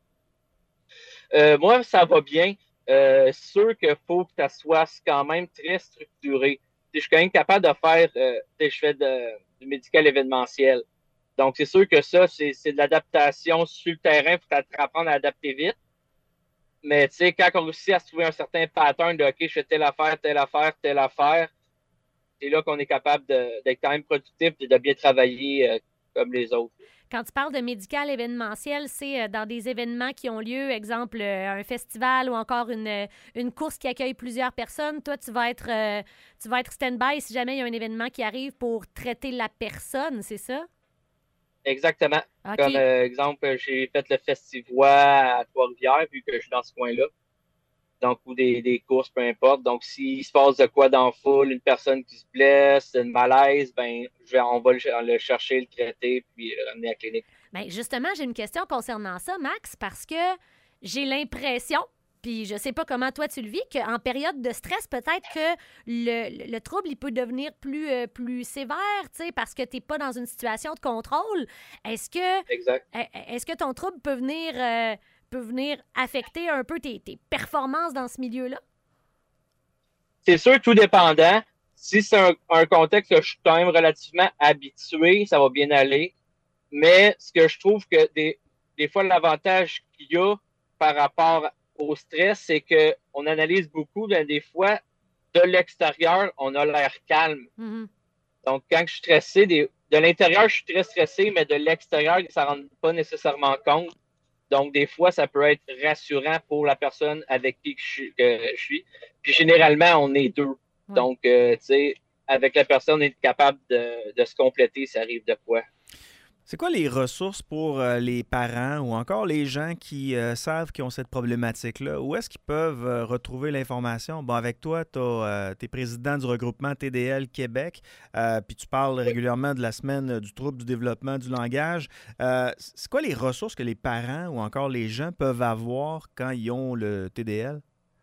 Euh, moi, ça va bien. Euh, c'est sûr qu'il faut que ça soit quand même très structuré. Je suis quand même capable de faire, euh, je fais de, du médical événementiel. Donc, c'est sûr que ça, c'est, c'est de l'adaptation sur le terrain. Il faut apprendre à adapter vite. Mais, tu sais, quand on réussit à se trouver un certain pattern de, OK, je fais telle affaire, telle affaire, telle affaire, c'est là qu'on est capable de, d'être quand même productif et de bien travailler euh, comme les autres. Quand tu parles de médical événementiel, c'est dans des événements qui ont lieu, exemple un festival ou encore une, une course qui accueille plusieurs personnes. Toi, tu vas être, euh, tu vas être stand-by si jamais il y a un événement qui arrive pour traiter la personne, c'est ça? Exactement. Okay. Comme euh, exemple, j'ai fait le Festivois à Trois-Rivières, vu que je suis dans ce coin-là. Donc, ou des, des courses, peu importe. Donc, s'il se passe de quoi dans la foule, une personne qui se blesse, une malaise, ben, je vais, on va le, le chercher, le traiter, puis le ramener à la clinique. Bien, justement, j'ai une question concernant ça, Max, parce que j'ai l'impression, Puis je sais pas comment toi tu le vis, qu'en période de stress, peut-être que le, le, le trouble, il peut devenir plus, euh, plus sévère, tu sais, parce que tu n'es pas dans une situation de contrôle. Est-ce que, Exact. est-ce que ton trouble peut venir, euh, peut venir affecter un peu tes, tes performances dans ce milieu-là? C'est sûr, tout dépendant. Si c'est un, un contexte que je suis quand même relativement habitué, ça va bien aller. Mais ce que je trouve que des, des fois, l'avantage qu'il y a par rapport au stress, c'est qu'on analyse beaucoup, bien, des fois, de l'extérieur, on a l'air calme. Mm-hmm. Donc, quand je suis stressé, des, de l'intérieur, je suis très stressé, mais de l'extérieur, ça ne rend pas nécessairement compte. Donc, des fois, ça peut être rassurant pour la personne avec qui je, que je suis. Puis, généralement, on est deux. Ouais. Donc, euh, tu sais, avec la personne, on est capable de, de se compléter, ça arrive de quoi. C'est quoi les ressources pour euh, les parents ou encore les gens qui euh, savent qu'ils ont cette problématique-là? Où est-ce qu'ils peuvent euh, retrouver l'information? Bon, avec toi, tu euh, es président du regroupement T D L Québec, euh, puis tu parles régulièrement de la semaine du trouble du développement du langage. Euh, c'est quoi les ressources que les parents ou encore les gens peuvent avoir quand ils ont le T D L?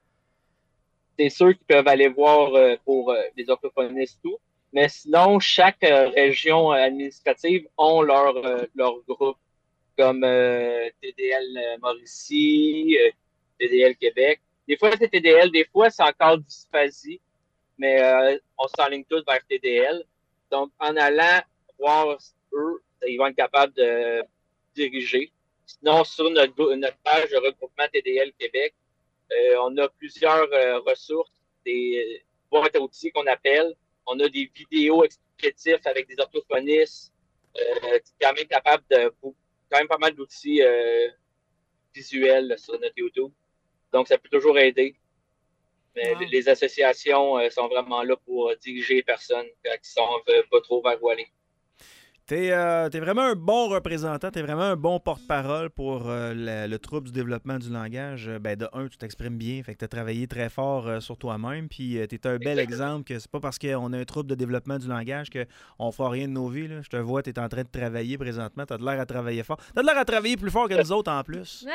C'est sûr qu'ils peuvent aller voir euh, pour euh, les orthophonistes tout. Mais sinon, chaque euh, région administrative ont leur, euh, leur groupe, comme euh, T D L Mauricie, euh, T D L Québec. Des fois, c'est T D L, des fois, c'est encore dysphasie, mais euh, on s'enligne tous vers T D L. Donc, en allant voir eux, ils vont être capables de diriger. Sinon, sur notre, notre page de regroupement T D L Québec, euh, on a plusieurs euh, ressources, des boîtes à outils qu'on appelle. On a des vidéos explicatives avec des orthophonistes, euh, quand même capable de, quand même pas mal d'outils euh, visuels là, sur notre YouTube. Donc, ça peut toujours aider. Mais wow. Les associations euh, sont vraiment là pour euh, diriger les personnes quand ils sont euh, pas trop vers où aller. T'es euh, t'es vraiment un bon représentant, t'es vraiment un bon porte-parole pour euh, le, le trouble du développement du langage. Ben, de un, tu t'exprimes bien, fait que t'as travaillé très fort euh, sur toi-même, puis euh, t'es un bel exemple que c'est pas parce qu'on a un trouble de développement du langage qu'on fera rien de nos vies. Là. Je te vois, t'es en train de travailler présentement, t'as de l'air à travailler fort. T'as de l'air à travailler plus fort que nous autres en plus.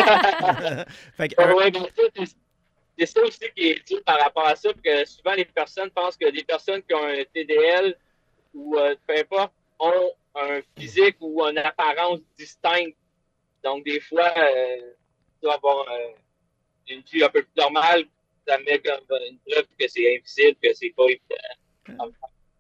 Fait que, euh... ouais, ben, c'est ça aussi qui est dit par rapport à ça, que souvent les personnes pensent que des personnes qui ont un T D L ou euh, peu importe, ont un physique ou une apparence distincte. Donc, des fois, euh, tu dois avoir euh, une vue un peu plus normale. Ça met comme une preuve que c'est invisible, que c'est pas évident.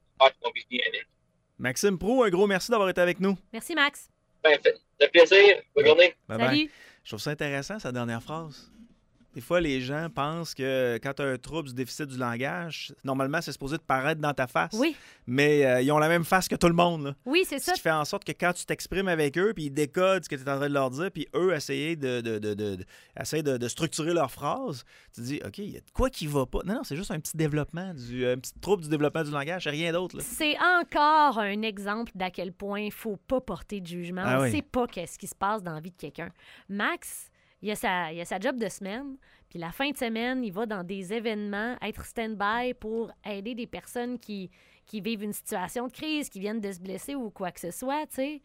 Maxime Proulx, un gros merci d'avoir été avec nous. Merci, Max. Ben, ça fait plaisir. Bonne ouais. journée. Bye Salut. Bye. Je trouve ça intéressant, sa dernière phrase. Des fois, les gens pensent que quand tu as un trouble du déficit du langage, normalement, c'est supposé te paraître dans ta face. Oui. Mais euh, ils ont la même face que tout le monde. Là. Oui, c'est ça. Ce qui fait en sorte que quand tu t'exprimes avec eux, puis ils décodent ce que tu es en train de leur dire, puis eux essayer de, de, de, de, de, essayer de, de structurer leurs phrases, tu te dis, OK, il y a de quoi qui va pas. Non, non, c'est juste un petit développement, du, un petit trouble du développement du langage, c'est rien d'autre. Là. C'est encore un exemple d'à quel point il ne faut pas porter de jugement. Ah On ne oui. sait pas qu'est-ce qui se passe dans la vie de quelqu'un. Max, il a sa, il a sa job de semaine. Puis la fin de semaine, il va dans des événements, être stand-by pour aider des personnes qui, qui vivent une situation de crise, qui viennent de se blesser ou quoi que ce soit, tu sais.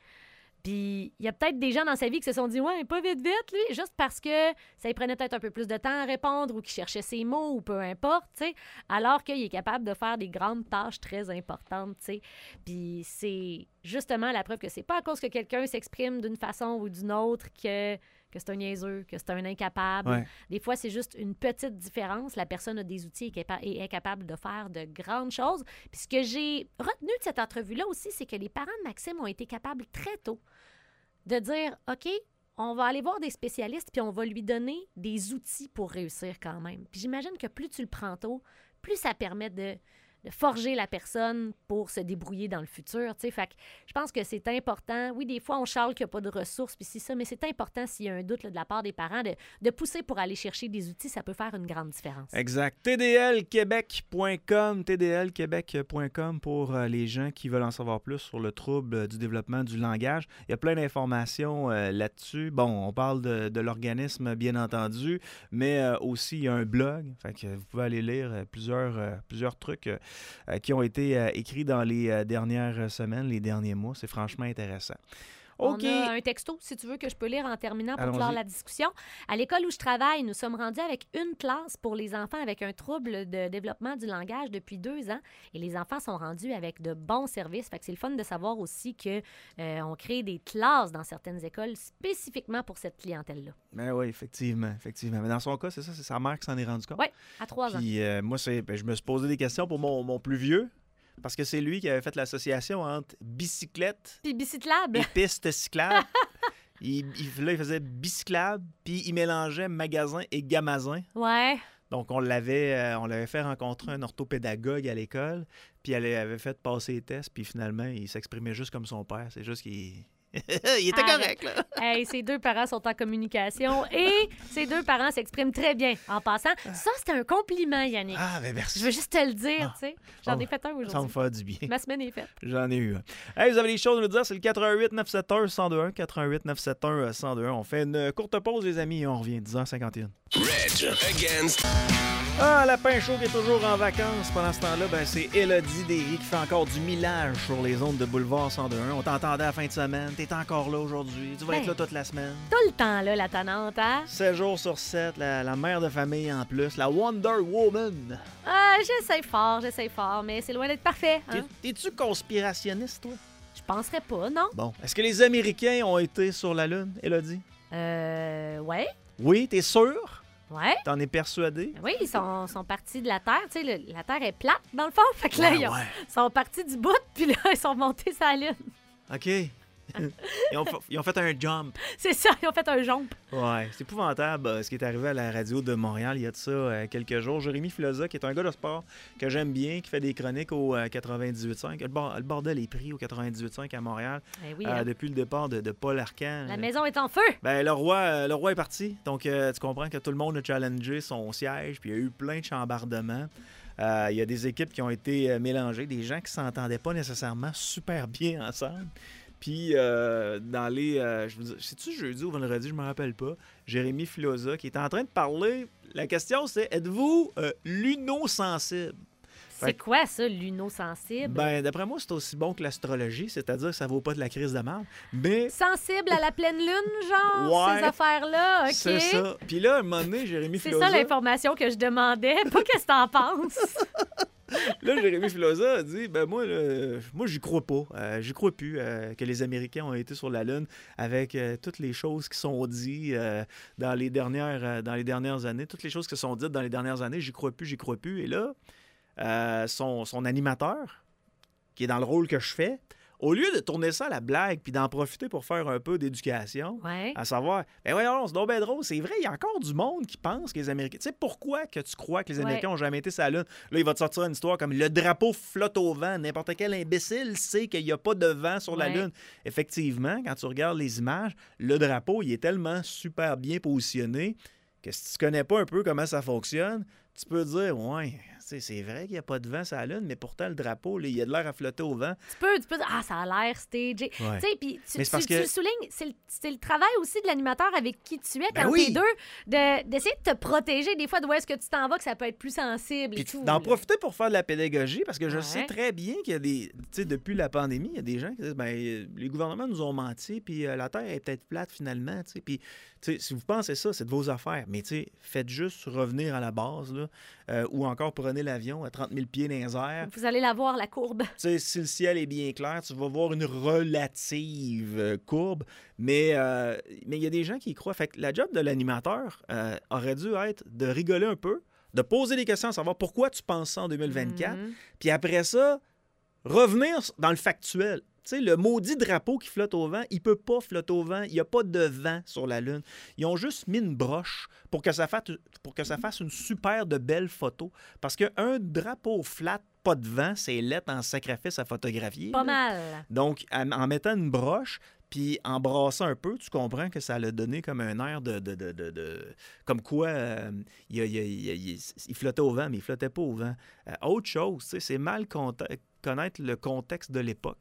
Puis il y a peut-être des gens dans sa vie qui se sont dit « Ouais, pas vite, vite, lui! » Juste parce que ça lui prenait peut-être un peu plus de temps à répondre ou qu'il cherchait ses mots ou peu importe, tu sais. Alors qu'il est capable de faire des grandes tâches très importantes, tu sais. Puis c'est justement la preuve que c'est pas à cause que quelqu'un s'exprime d'une façon ou d'une autre que... que c'est un niaiseux, que c'est un incapable. Ouais. Des fois, c'est juste une petite différence. La personne a des outils et est capable de faire de grandes choses. Puis ce que j'ai retenu de cette entrevue-là aussi, c'est que les parents de Maxime ont été capables très tôt de dire, OK, on va aller voir des spécialistes puis on va lui donner des outils pour réussir quand même. Puis j'imagine que plus tu le prends tôt, plus ça permet de... de forger la personne pour se débrouiller dans le futur, tu sais. Fait que je pense que c'est important. Oui, des fois, on charle qu'il n'y a pas de ressources, puis c'est ça, mais c'est important s'il y a un doute là, de la part des parents de, de pousser pour aller chercher des outils. Ça peut faire une grande différence. Exact. T D L québec point com, T D L québec point com pour euh, les gens qui veulent en savoir plus sur le trouble euh, du développement du langage. Il y a plein d'informations euh, là-dessus. Bon, on parle de, de l'organisme, bien entendu, mais euh, aussi, il y a un blog. Fait que vous pouvez aller lire euh, plusieurs, euh, plusieurs trucs euh, Euh, qui ont été euh, écrits dans les euh, dernières semaines, les derniers mois. C'est franchement intéressant. OK. On a un texto, si tu veux, que je peux lire en terminant pour Allons-y. clore la discussion. À l'école où je travaille, nous sommes rendus avec une classe pour les enfants avec un trouble de développement du langage depuis deux ans. Et les enfants sont rendus avec de bons services. Fait que c'est le fun de savoir aussi qu'on euh, crée des classes dans certaines écoles spécifiquement pour cette clientèle-là. Ben oui, effectivement, effectivement. Mais dans son cas, c'est ça, c'est sa mère qui s'en est rendu compte. Oui, à trois ans. Puis euh, moi, c'est, ben, je me suis posé des questions pour mon, mon plus vieux, parce que c'est lui qui avait fait l'association entre bicyclette Puis bicyclable. et piste cyclable. il, il- là, il faisait bicyclable, puis il mélangeait magasin et gamazin. Ouais. Donc, on l'avait, euh, on l'avait fait rencontrer un orthopédagogue à l'école, puis elle avait fait passer les tests, puis finalement, il s'exprimait juste comme son père. C'est juste qu'il... il était Arrête. correct, là. Hey, ces deux parents sont en communication et ces deux parents s'expriment très bien. En passant, ça, c'est un compliment, Yannick. Ah, ben merci. Je veux juste te le dire, Ah. tu sais. J'en Bon, ai fait un Ça me aujourd'hui. fait du bien. Ma semaine est faite. J'en ai eu un. Hey, vous avez des choses à nous dire, c'est le quatre un huit neuf sept un un zéro deux un, quatre un huit neuf sept un un zéro deux un. On fait une courte pause, les amis, et on revient, dix heures cinquante et un. Reg against Ah, Lapin Chaud qui est toujours en vacances. Pendant ce temps-là, ben, c'est Élodie Derry qui fait encore du millage sur les ondes de Boulevard cent deux un. On t'entendait à la fin de semaine. T'es encore là aujourd'hui. Tu vas être Ben. là toute la semaine. Tout le temps, là, la tannante, hein? sept jours sur sept, la, la mère de famille en plus, la Wonder Woman. Ah, j'essaie fort, j'essaie fort, mais c'est loin d'être parfait, hein? T'es- T'es-tu conspirationniste, toi? Je penserais pas, non? Bon. Est-ce que les Américains ont été sur la Lune, Élodie? Euh, ouais, Oui, t'es sûr? ouais. T'en es persuadé? Ben oui, ils sont, sont partis de la Terre. Tu sais, le- la Terre est plate, dans le fond. Fait que là, Ouais, ils ont- ouais. sont partis du bout, puis là, ils sont montés sur la Lune. OK. ils, ont, fa- ils ont fait un jump. C'est ça, ils ont fait un jump. Ouais, c'est épouvantable euh, ce qui est arrivé à la radio de Montréal il y a de ça euh, quelques jours. Jérémy Filosa, qui est un gars de sport que j'aime bien, qui fait des chroniques au euh, quatre-vingt-dix-huit cinq. Le, bord- le bordel est pris au quatre-vingt-dix-huit cinq à Montréal Ben oui, euh, hein. depuis le départ de, de Paul Arcand. La maison est en feu. Ben, le roi, euh, le roi est parti. Donc, euh, tu comprends que tout le monde a challengé son siège, puis il y a eu plein de chambardements. Euh, Il y a des équipes qui ont été euh, mélangées, des gens qui s'entendaient pas nécessairement super bien ensemble. Puis, euh, dans les. Euh, je vous dis, c'est-tu jeudi ou vendredi, je me rappelle pas. Jérémy Filosa qui était en train de parler. La question, c'est êtes-vous euh, luno-sensible? C'est Fait- quoi ça, luno-sensible? Ben, d'après moi, c'est aussi bon que l'astrologie, c'est-à-dire que ça vaut pas de la crise de merde. Mais. Sensible à la pleine lune, genre, Ouais. ces affaires-là, OK? C'est ça. Puis là, à un moment donné, Jérémy C'est Filosa. ça l'information que je demandais, pas qu'est-ce que t'en penses. Là, Jérémy Filosa a dit ben moi, là, moi j'y crois pas. Euh, j'y crois plus euh, que les Américains ont été sur la Lune avec euh, toutes les choses qui sont dites euh, dans, les dernières, euh, dans les dernières années. Toutes les choses qui sont dites dans les dernières années, j'y crois plus, j'y crois plus. Et là, euh, son, son animateur, qui est dans le rôle que je fais, au lieu de tourner ça à la blague puis d'en profiter pour faire un peu d'éducation, Ouais. à savoir, ben voyons, c'est donc bien drôle. C'est vrai, il y a encore du monde qui pense que les Américains. Tu sais, pourquoi que tu crois que les Ouais. Américains ont jamais été sur la Lune? Là, il va te sortir une histoire comme le drapeau flotte au vent. N'importe quel imbécile sait qu'il n'y a pas de vent sur la Ouais. Lune. Effectivement, quand tu regardes les images, le drapeau, il est tellement super bien positionné que si tu connais pas un peu comment ça fonctionne, tu peux dire, ouais, tu sais, c'est vrai qu'il n'y a pas de vent sur la Lune, mais pourtant, le drapeau, là, il a de l'air à flotter au vent. Tu peux, tu peux dire, ah, ça a l'air stagé. Ouais. Tu sais, puis tu, Mais c'est tu- parce tu que- le soulignes, c'est le, c'est le travail aussi de l'animateur avec qui tu es Ben quand oui. t'es deux, de- d'essayer de te protéger des fois de où est-ce que tu t'en vas, que ça peut être plus sensible et Puis tout. d'en là. profiter pour faire de la pédagogie, parce que je Ouais. sais très bien qu'il y a des. Tu sais, depuis la pandémie, il y a des gens qui disent ben, euh, les gouvernements nous ont menti, puis euh, la Terre est peut-être plate finalement. Tu sais, puis, tu sais, si vous pensez ça, c'est de vos affaires. Mais, tu sais, faites juste revenir à la base, là, euh, ou encore prenez l'avion à trente mille pieds dans les airs. Vous allez la voir, la courbe. Tu sais, si le ciel est bien clair, tu vas voir une relative euh, courbe, mais euh, mais il y a des gens qui y croient. Fait que la job de l'animateur euh, aurait dû être de rigoler un peu, de poser des questions, à savoir pourquoi tu penses ça en deux mille vingt-quatre, Mhm. puis après ça, revenir dans le factuel. Tu sais, le maudit drapeau qui flotte au vent, il peut pas flotter au vent. Il n'y a pas de vent sur la Lune. Ils ont juste mis une broche pour que ça fasse, pour que ça fasse une super de belle photo. Parce qu'un drapeau flat, pas de vent, c'est lettre en sacrifice à photographier. Pas là. mal. Donc, en, en mettant une broche, puis en brassant un peu, tu comprends que ça l'a donné comme un air de... de, de, de, de- comme quoi, euh, il, a- il a- il a- il a- il flottait au vent, mais il flottait pas au vent. Euh, autre chose, tu sais, c'est mal conta- connaître le contexte de l'époque.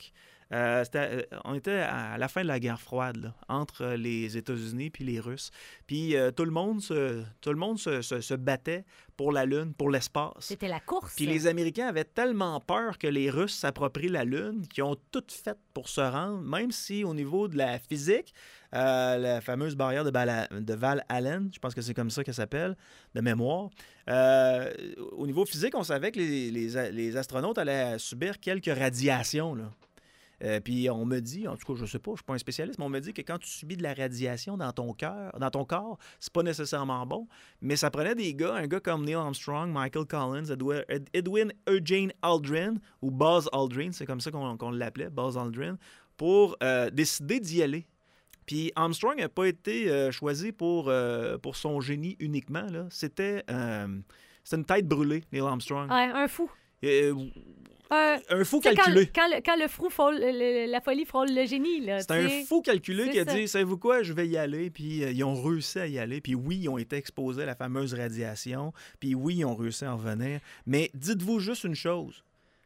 Euh, c'était, euh, on était à la fin de la guerre froide, là, entre les États-Unis puis les Russes. Puis euh, tout le monde, se, tout le monde se, se, se battait pour la Lune, pour l'espace. C'était la course. Puis les Américains avaient tellement peur que les Russes s'approprient la Lune qu'ils ont tout fait pour se rendre, même si au niveau de la physique, euh, la fameuse barrière de, Bala- de Val Allen, je pense que c'est comme ça qu'elle s'appelle, de mémoire, euh, au niveau physique, on savait que les, les, les astronautes allaient subir quelques radiations, là. Euh, puis on me dit, en tout cas, je sais pas, je suis pas un spécialiste, mais on me dit que quand tu subis de la radiation dans ton cœur, dans ton corps, c'est pas nécessairement bon. Mais ça prenait des gars, un gars comme Neil Armstrong, Michael Collins, Edwin, Edwin Eugene Aldrin, ou Buzz Aldrin, c'est comme ça qu'on, qu'on l'appelait, Buzz Aldrin, pour euh, décider d'y aller. Puis Armstrong n'a pas été euh, choisi pour, euh, pour son génie uniquement, là. C'était, euh, c'était une tête brûlée, Neil Armstrong. Ouais, un fou. Euh, Euh, un fou tu sais, calculé. Quand, quand, le, quand le fou frôle, le- le- la folie frôle le génie. Là, C'est tu un sais. fou calculé C'est qui a ça. dit, savez-vous quoi, je vais y aller. Puis euh, ils ont réussi à y aller. Puis oui, ils ont été exposés à la fameuse radiation. Puis oui, ils ont réussi à en revenir. Mais dites-vous juste une chose.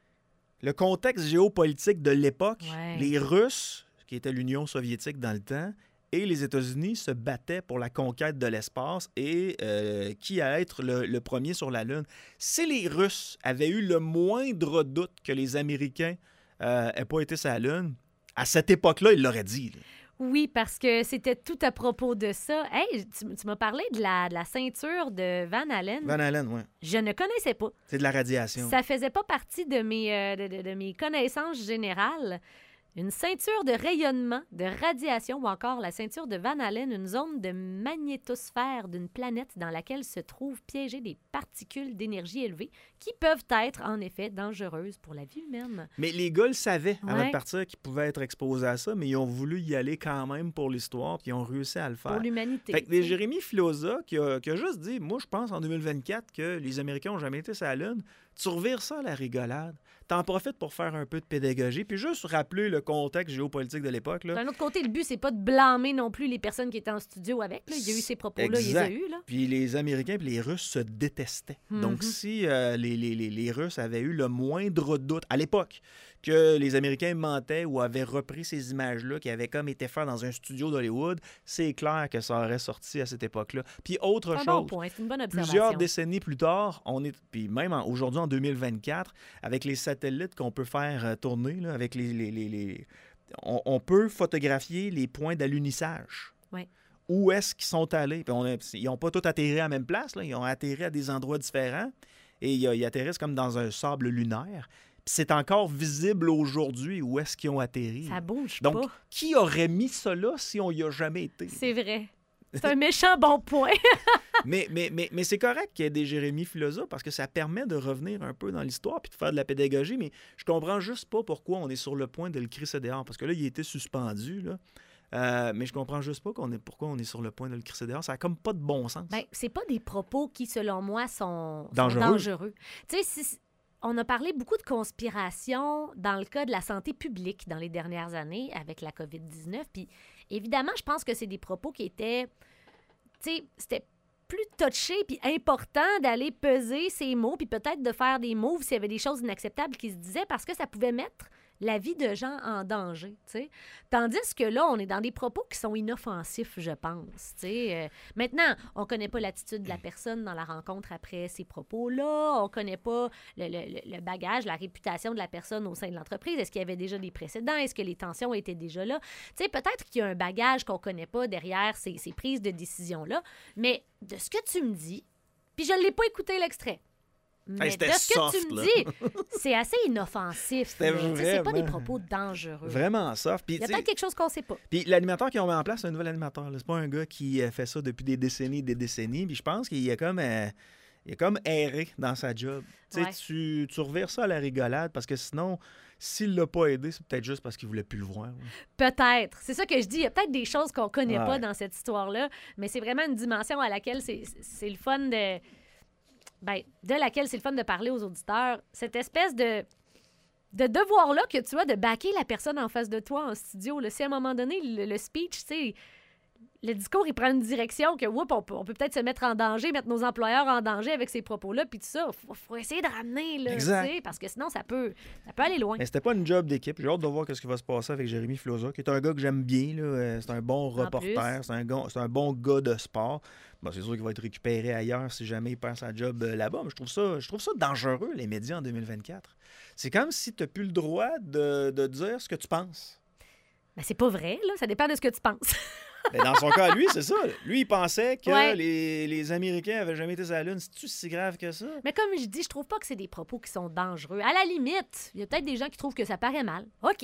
Le contexte géopolitique de l'époque, Ouais. les Russes, qui était l'Union soviétique dans le temps, et les États-Unis se battaient pour la conquête de l'espace et euh, qui allait être le, le premier sur la Lune. Si les Russes avaient eu le moindre doute que les Américains n'aient euh, pas été sur la Lune, à cette époque-là, ils l'auraient dit. Là. Oui, parce que c'était tout à propos de ça. Hey, tu, tu m'as parlé de la, de la ceinture de Van Allen. Van Allen, oui. Je ne connaissais pas. C'est de la radiation. Ça faisait pas partie de mes, euh, de, de- de mes connaissances générales. Une ceinture de rayonnement, de radiation ou encore la ceinture de Van Allen, une zone de magnétosphère d'une planète dans laquelle se trouvent piégées des particules d'énergie élevée qui peuvent être en effet dangereuses pour la vie humaine. Mais les gars le savaient avant Ouais. de partir qu'ils pouvaient être exposés à ça, mais ils ont voulu y aller quand même pour l'histoire, puis ils ont réussi à le faire. Pour l'humanité. Fait que les Jérémy Filosa, qui a, qui a juste dit, moi, je pense en deux mille vingt-quatre que les Américains n'ont jamais été sur la Lune, tu revires ça à la rigolade. T'en profites pour faire un peu de pédagogie, puis juste rappeler le contexte géopolitique de l'époque. Là. D'un autre côté, le but, c'est pas de blâmer non plus les personnes qui étaient en studio avec. Là. Il y a eu ces propos-là, il les a Exact. eus. Là. Puis les Américains et les Russes se détestaient. Mhm. Donc, si euh, les, les, les, les Russes avaient eu le moindre doute, à l'époque, que les Américains mentaient ou avaient repris ces images-là qui avaient comme été faites dans un studio d'Hollywood, c'est clair que ça aurait sorti à cette époque-là. Puis autre C'est un bon chose, point, c'est une bonne observation. plusieurs décennies plus tard, on est, puis même en- aujourd'hui en deux mille vingt-quatre, avec les satellites qu'on peut faire euh, tourner, là, avec les, les, les- les- on, on peut photographier les points d'alunissage. Ouais. Où est-ce qu'ils sont allés? Puis on a- ils n'ont pas tous atterri à la même place, là. Ils ont atterri à des endroits différents et ils, ils atterrissent comme dans un sable lunaire. Puis c'est encore visible aujourd'hui où est-ce qu'ils ont atterri. Ça bouge Donc, pas. qui aurait mis ça là si on y a jamais été? C'est vrai. C'est un méchant bon point. Mais, mais, mais, mais c'est correct qu'il y ait des Jérémy Filosa parce que ça permet de revenir un peu dans l'histoire puis de faire de la pédagogie. Mais je comprends juste pas pourquoi on est sur le point de le crisser dehors. Parce que là, il a été suspendu, là. Euh, mais je comprends juste pas qu'on est, pourquoi on est sur le point de le crisser dehors. Ça a comme pas de bon sens. Ben, c'est pas des propos qui, selon moi, sont, sont Dangereux. dangereux. Tu sais, si- on a parlé beaucoup de conspiration dans le cas de la santé publique dans les dernières années avec la covid dix-neuf. Puis évidemment, je pense que c'est des propos qui étaient, tu sais, c'était plus touché puis important d'aller peser ces mots puis peut-être de faire des moves s'il y avait des choses inacceptables qui se disaient parce que ça pouvait mettre la vie de gens en danger, tu sais. Tandis que là, on est dans des propos qui sont inoffensifs, je pense, tu sais. Euh, maintenant, on connaît pas l'attitude de la personne dans la rencontre après ces propos-là, on connaît pas le, le- le bagage, la réputation de la personne au sein de l'entreprise. Est-ce qu'il y avait déjà des précédents? Est-ce que les tensions étaient déjà là? Tu sais, peut-être qu'il y a un bagage qu'on connaît pas derrière ces, ces prises de décision-là, mais de ce que tu me dis, puis je l'ai pas écouté l'extrait, mais c'était de ce que soft, tu me là. dis, c'est assez inoffensif. C'était là. Tu sais, C'est pas des vraiment- propos dangereux. Vraiment soft. Puis, Il y a tu sais, peut-être quelque chose qu'on sait pas. Puis l'animateur qu'ils ont mis en place, c'est un nouvel animateur. là. C'est pas un gars qui euh, fait ça depuis des décennies et des décennies. Puis je pense qu'il a comme, euh, il a comme erré dans sa job. Tu sais, Ouais. tu, tu revires ça à la rigolade parce que sinon, s'il l'a pas aidé, c'est peut-être juste parce qu'il voulait plus le voir. là. Peut-être. C'est ça que je dis. Il y a peut-être des choses qu'on connaît Ouais. pas dans cette histoire-là, mais c'est vraiment une dimension à laquelle c'est c'est le fun de... Ben, de laquelle c'est le fun de parler aux auditeurs. Cette espèce de... de devoir-là que tu as de backer la personne en face de toi en studio. Là. Si à un moment donné, le, le speech, tu sais... le discours, il prend une direction que, oups, on peut, on peut peut-être se mettre en danger, mettre nos employeurs en danger avec ces propos-là, puis tout ça. Faut, faut essayer de ramener, là, Exact. tu sais, parce que sinon, ça peut, ça peut aller loin. Mais c'était pas une job d'équipe. J'ai hâte de voir ce qui va se passer avec Jérémy Filosa, qui est un gars que j'aime bien. Là. Euh, C'est un bon reporter, c'est un, gars- c'est un bon gars de sport. Bon, c'est sûr qu'il va être récupéré ailleurs si jamais il perd sa job euh, là-bas. Mais je trouve ça, je trouve ça dangereux, les médias en deux mille vingt-quatre. C'est comme si tu n'as plus le droit de, de dire ce que tu penses. Mais c'est pas vrai, là. Ça dépend de ce que tu penses. Ben, dans son cas, lui, c'est ça. Lui, il pensait que Ouais. les, les Américains avaient jamais été sur la Lune. C'est-tu si grave que ça? Mais comme je dis, je trouve pas que c'est des propos qui sont dangereux. À la limite, il y a peut-être des gens qui trouvent que ça paraît mal. OK.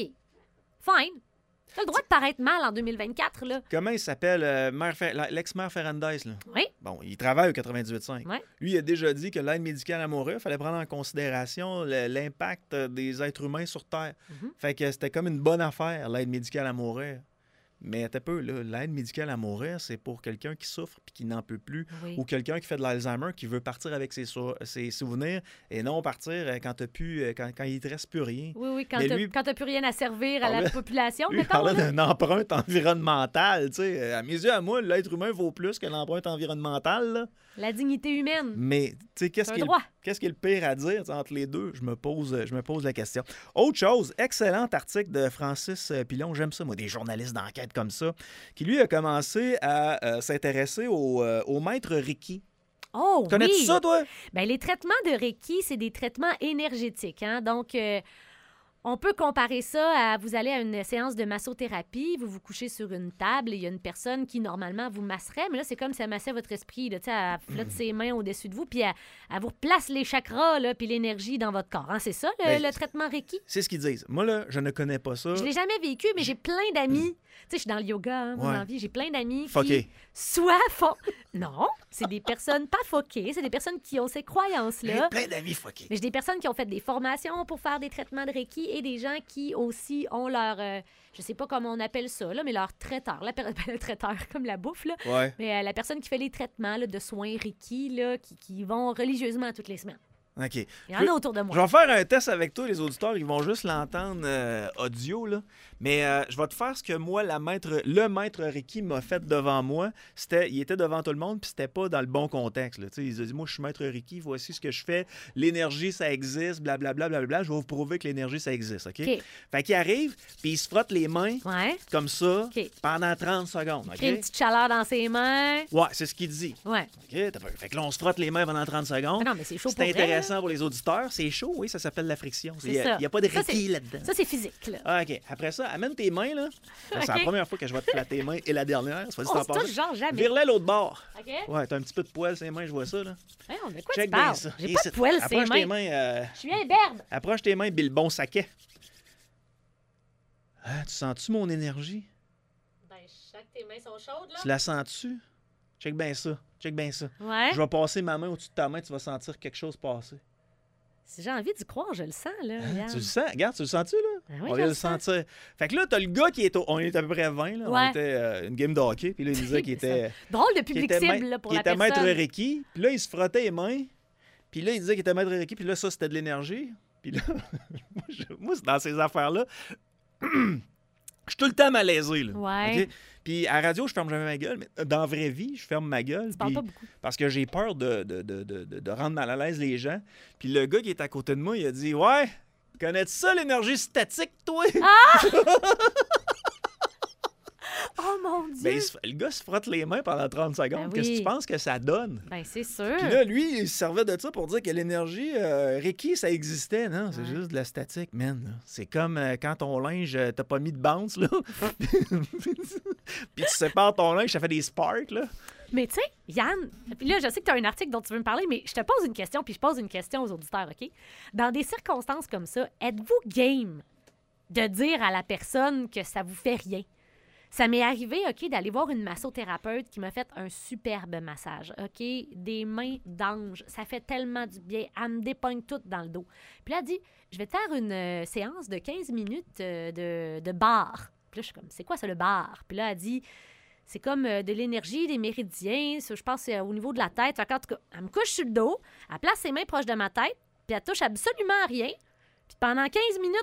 Fine. T'as le droit de paraître mal en deux mille vingt-quatre, là. Comment il s'appelle, euh, maire Fer- la- l'ex-maire Ferrandez, là? Oui. Bon, il travaille au quatre-vingt-dix-huit cinq. Ouais. Lui, il a déjà dit que l'aide médicale à mourir, il fallait prendre en considération le- l'impact des êtres humains sur Terre. Mhm. Fait que c'était comme une bonne affaire, l'aide médicale à mourir. Mais t'as peu, là, l'aide médicale à mourir, c'est pour quelqu'un qui souffre puis qui n'en peut plus. Oui. Ou quelqu'un qui fait de l'Alzheimer, qui veut partir avec ses, sou- ses souvenirs et non partir euh, quand, t'as plus, euh, quand, quand il te reste plus rien. Oui, oui, quand Mais t'as lui- quand t'as plus rien à servir à la parlait- population, Lui, il mettons, parlait là. d'une empreinte environnementale. Tu sais. À mes yeux, à moi, l'être humain vaut plus que l'empreinte environnementale. Là. La dignité humaine. Mais tu sais, qu'est-ce C'est un qui est le- droit. qu'est-ce qui est le pire à dire tu sais, entre les deux? Je me pose, je me pose la question. Autre chose, excellent article de Francis euh, Pilon. J'aime ça, moi, des journalistes d'enquête comme ça, qui lui a commencé à euh, s'intéresser au, euh, au maître Reiki. Oh, Connais-tu oui. ça, toi? Ben, les traitements de Reiki, c'est des traitements énergétiques. Hein? Donc, euh, on peut comparer ça à vous allez à une séance de massothérapie, vous vous couchez sur une table et il y a une personne qui, normalement, vous masserait, mais là, c'est comme si elle massait votre esprit. Là, tu sais, elle flotte ses mains au-dessus de vous, puis elle, elle vous replace les chakras, là, puis l'énergie dans votre corps. Hein? C'est ça, le, Ben, le traitement Reiki? C'est ce qu'ils disent. Moi, là, je ne connais pas ça. Je l'ai jamais vécu, mais j'ai plein d'amis. Tu sais, je suis dans le yoga, hein, moi, Ouais. dans la vie. J'ai plein d'amis qui Fucké. soit font... Non, c'est des personnes pas foquées, c'est des personnes qui ont ces J'ai croyances-là. plein d'amis fuckés. Mais j'ai des personnes qui ont fait des formations pour faire des traitements de Reiki et des gens qui aussi ont leur, euh, je sais pas comment on appelle ça, là, mais leur traiteur, la per- le traiteur comme la bouffe, là. Ouais. Mais euh, la personne qui fait les traitements là, de soins Reiki, là, qui, qui vont religieusement toutes les semaines. OK. Il y en a autour de moi. Je vais faire un test avec toi, les auditeurs. Ils vont juste l'entendre euh, audio, là. Mais euh, je vais te faire ce que moi, la maître, le maître Reiki m'a fait devant moi. C'était, il était devant tout le monde, puis c'était pas dans le bon contexte. Là. Tu sais, il a dit, moi, je suis maître Reiki, voici ce que je fais. L'énergie, ça existe, blablabla, blablabla. Je vais vous prouver que l'énergie, ça existe, OK? OK. Fait qu'il arrive, puis il se frotte les mains Ouais. comme ça OK. pendant trente secondes, OK? Crée une petite chaleur dans ses mains. Ouais, c'est ce qu'il dit. Ouais. OK? T'as peur. Fait que là, on se frotte les mains pendant trente secondes. Ah non, mais c'est chaud C'est pour vrai, intéressant pour les auditeurs. C'est chaud, oui, ça s'appelle la friction. C'est Il n'y a, ça. il y a pas de Ça, Reiki c'est- là-dedans. Ça, c'est physique, là. Ah, OK. Après ça, amène tes mains, là. C'est la OK. première fois que je vais te flatter les mains et la dernière. Ça On se touche genre jamais. Vire-les à l'autre bord. OK? Ouais, t'as un petit peu de poil sur les mains, je vois ça, là. Hey, on de quoi Check tu bien parles? ça. J'ai Et pas c'est- de poils sur Approche les tes mains. mains. euh, Je suis un berbe. Approche tes mains, Bilbon Saquet. Ah, tu sens-tu mon énergie? Ben, je sens que tes mains sont chaudes, là. Tu la sens-tu? Check bien ça. Check bien ça. Ouais. Je vais passer ma main au-dessus de ta main, tu vas sentir quelque chose passer. Si j'ai envie d'y croire, je le sens, là. Hein? regarde. Tu le sens? Regarde, tu le sens-tu, là? Ah oui, on je vient le le sens. sentir. Fait que là, t'as le gars qui est au... On est à peu près vingt, là. Ouais. On était euh, une game de hockey. Puis là, il disait qu'il était... Drôle de qui public était, cible, maître- là, pour qui la était maître personne. Reiki. Puis là, il se frottait les mains. Puis là, il disait qu'il était maître Reiki. Puis là, ça, c'était de l'énergie. Puis là, moi, je- moi, c'est dans ces affaires-là, je suis tout le temps malaisé, là. Ouais. OK? Puis à la radio, je ferme jamais ma gueule. Mais dans la vraie vie, je ferme ma gueule. Tu parles puis- pas beaucoup. parce que j'ai peur de, de, de, de, de- de rendre mal à l'aise les gens. Puis le gars qui est à côté de moi, il a dit « Ouais, connais-tu ça, l'énergie statique, toi? Ah! Oh mon Dieu! Ben, il se- le gars se frotte les mains pendant trente secondes. Ben Qu'est-ce que oui. tu penses que ça donne? Ben, c'est sûr. Puis là, lui, il se servait de ça pour dire que l'énergie euh, Reiki, ça existait. Non, c'est Ouais. juste de la statique, man. là. C'est comme euh, quand ton linge, euh, t'as pas mis de bounce, là. Puis tu sépares ton linge, ça fait des sparks, là. Mais tu sais, Yann, puis là, je sais que tu as un article dont tu veux me parler, mais je te pose une question, puis je pose une question aux auditeurs, OK? Dans des circonstances comme ça, êtes-vous game de dire à la personne que ça vous fait rien? Ça m'est arrivé, OK, d'aller voir une massothérapeute qui m'a fait un superbe massage, OK? Des mains d'ange. Ça fait tellement du bien. Elle me dépogne toute dans le dos. Puis là, elle dit, je vais te faire une euh, séance de quinze minutes euh, de, de bar. Puis là, je suis comme, c'est quoi ça, le bar? Puis là, elle dit, c'est comme euh, de l'énergie, des méridiens. Ça, je pense que c'est au niveau de la tête. Fait qu'en tout cas, elle me couche sur le dos, elle place ses mains proches de ma tête, puis elle touche absolument à rien. Puis pendant quinze minutes,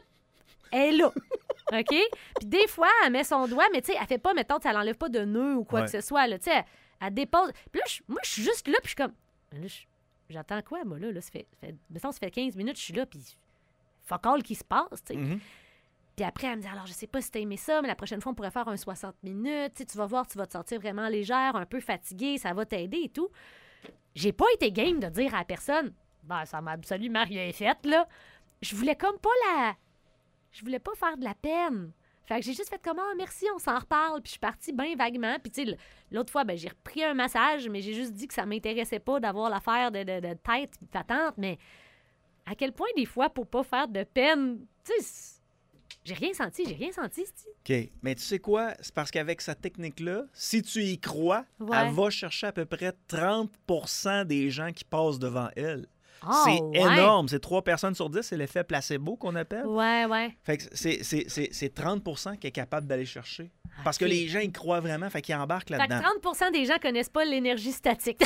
Elle est là. OK? Puis des fois, elle met son doigt, mais tu sais, elle fait pas, mettons, ça l'enlève pas de nœud ou quoi Ouais. que ce soit. Là, tu sais, elle, elle dépose. Puis là, je- moi, je suis juste là, puis je suis comme. Là, je- j'attends quoi, moi, là? là ça fait, ça fait, mettons, ça fait quinze minutes, je suis là, puis fuck all qui se passe, tu sais. Mhm. Puis après, elle me dit, alors, je sais pas si t'as aimé ça, mais la prochaine fois, on pourrait faire un soixante minutes. Tu sais, tu vas voir, tu vas te sentir vraiment légère, un peu fatiguée, ça va t'aider et tout. J'ai pas été game de dire à la personne, ben, ça m'a absolument rien fait, là. Je voulais comme pas la... Je voulais pas faire de la peine. Fait que j'ai juste fait comme, ah, merci, on s'en reparle. Puis je suis partie bien vaguement. Puis tu sais, l'autre fois, ben, j'ai repris un massage, mais j'ai juste dit que ça m'intéressait pas d'avoir l'affaire de, de, de tête pis de patente. Mais à quel point, des fois, pour pas faire de peine, tu sais, j'ai rien senti, j'ai rien senti, c'ti. OK. Mais tu sais quoi? C'est parce qu'avec sa technique-là, si tu y crois, Ouais. elle va chercher à peu près trente pour cent des gens qui passent devant elle. Ah, c'est ouais. énorme. C'est trois personnes sur dix. C'est l'effet placebo qu'on appelle. Ouais, ouais. Fait que c'est, c'est, c'est, c'est trente pour cent qu'elle est capable d'aller chercher. Parce que Ok. les gens y croient vraiment, fait qu'ils embarquent Fait que là-dedans. trente pour cent des gens connaissent pas l'énergie statique.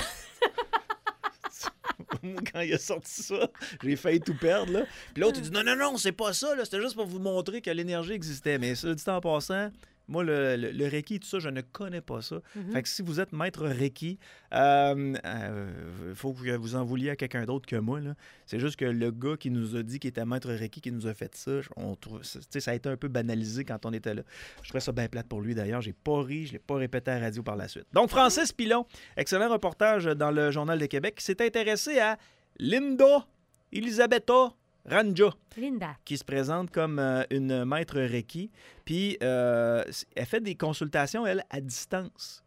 Quand il a sorti ça, j'ai failli tout perdre. Là. Puis l'autre, il dit non, non, non, c'est pas ça. Là. C'était juste pour vous montrer que l'énergie existait. Mais ça, dit en passant, moi, le, le, le Reiki, tout ça, je ne connais pas ça. Mhm. Fait que si vous êtes maître Reiki, il euh, euh, faut que vous en vouliez à quelqu'un d'autre que moi. Là. C'est juste que le gars qui nous a dit qu'il était maître Reiki, qui nous a fait ça, on trouve, tu sais, ça a été un peu banalisé quand on était là. Je trouvais ça bien plate pour lui d'ailleurs. J'ai pas ri, je l'ai pas répété à la radio par la suite. Donc, Francis Pilon, excellent reportage dans le Journal de Québec, qui s'est intéressé à Linda Elisabetta Ranja, Linda. qui se présente comme euh, une maître Reiki. Puis, euh, elle fait des consultations, elle, à distance.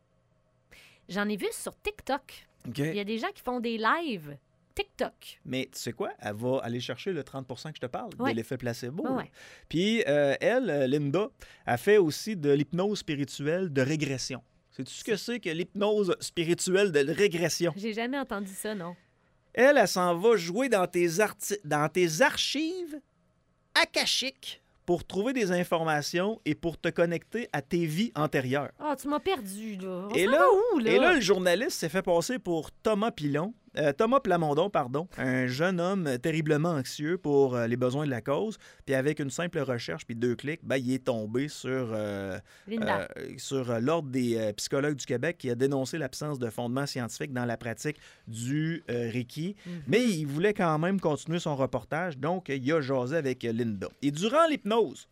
J'en ai vu sur TikTok. OK? Il y a des gens qui font des lives TikTok. Mais tu sais quoi? Elle va aller chercher le trente pour cent que je te parle, Ouais. de l'effet placebo. Ouais, là. ouais. Puis, euh, elle, euh, Linda, a fait aussi de l'hypnose spirituelle de régression. Sais-tu ce que c'est que l'hypnose spirituelle de régression? J'ai jamais entendu ça, non. Elle, elle s'en va jouer dans tes, arti- dans tes archives akashiques pour trouver des informations et pour te connecter à tes vies antérieures. Ah, tu m'as perdu, là. On Et s'en là- va où, là? Et là, le journaliste s'est fait passer pour Thomas Pilon, euh, Thomas Plamondon, pardon, un jeune homme terriblement anxieux pour euh, les besoins de la cause. Puis avec une simple recherche puis deux clics, ben, il est tombé sur, euh, Linda. euh, sur euh, l'Ordre des euh, psychologues du Québec qui a dénoncé l'absence de fondement scientifique dans la pratique du euh, Reiki. Mhm. Mais il voulait quand même continuer son reportage, donc il a jasé avec Linda. Et durant l'hypnose,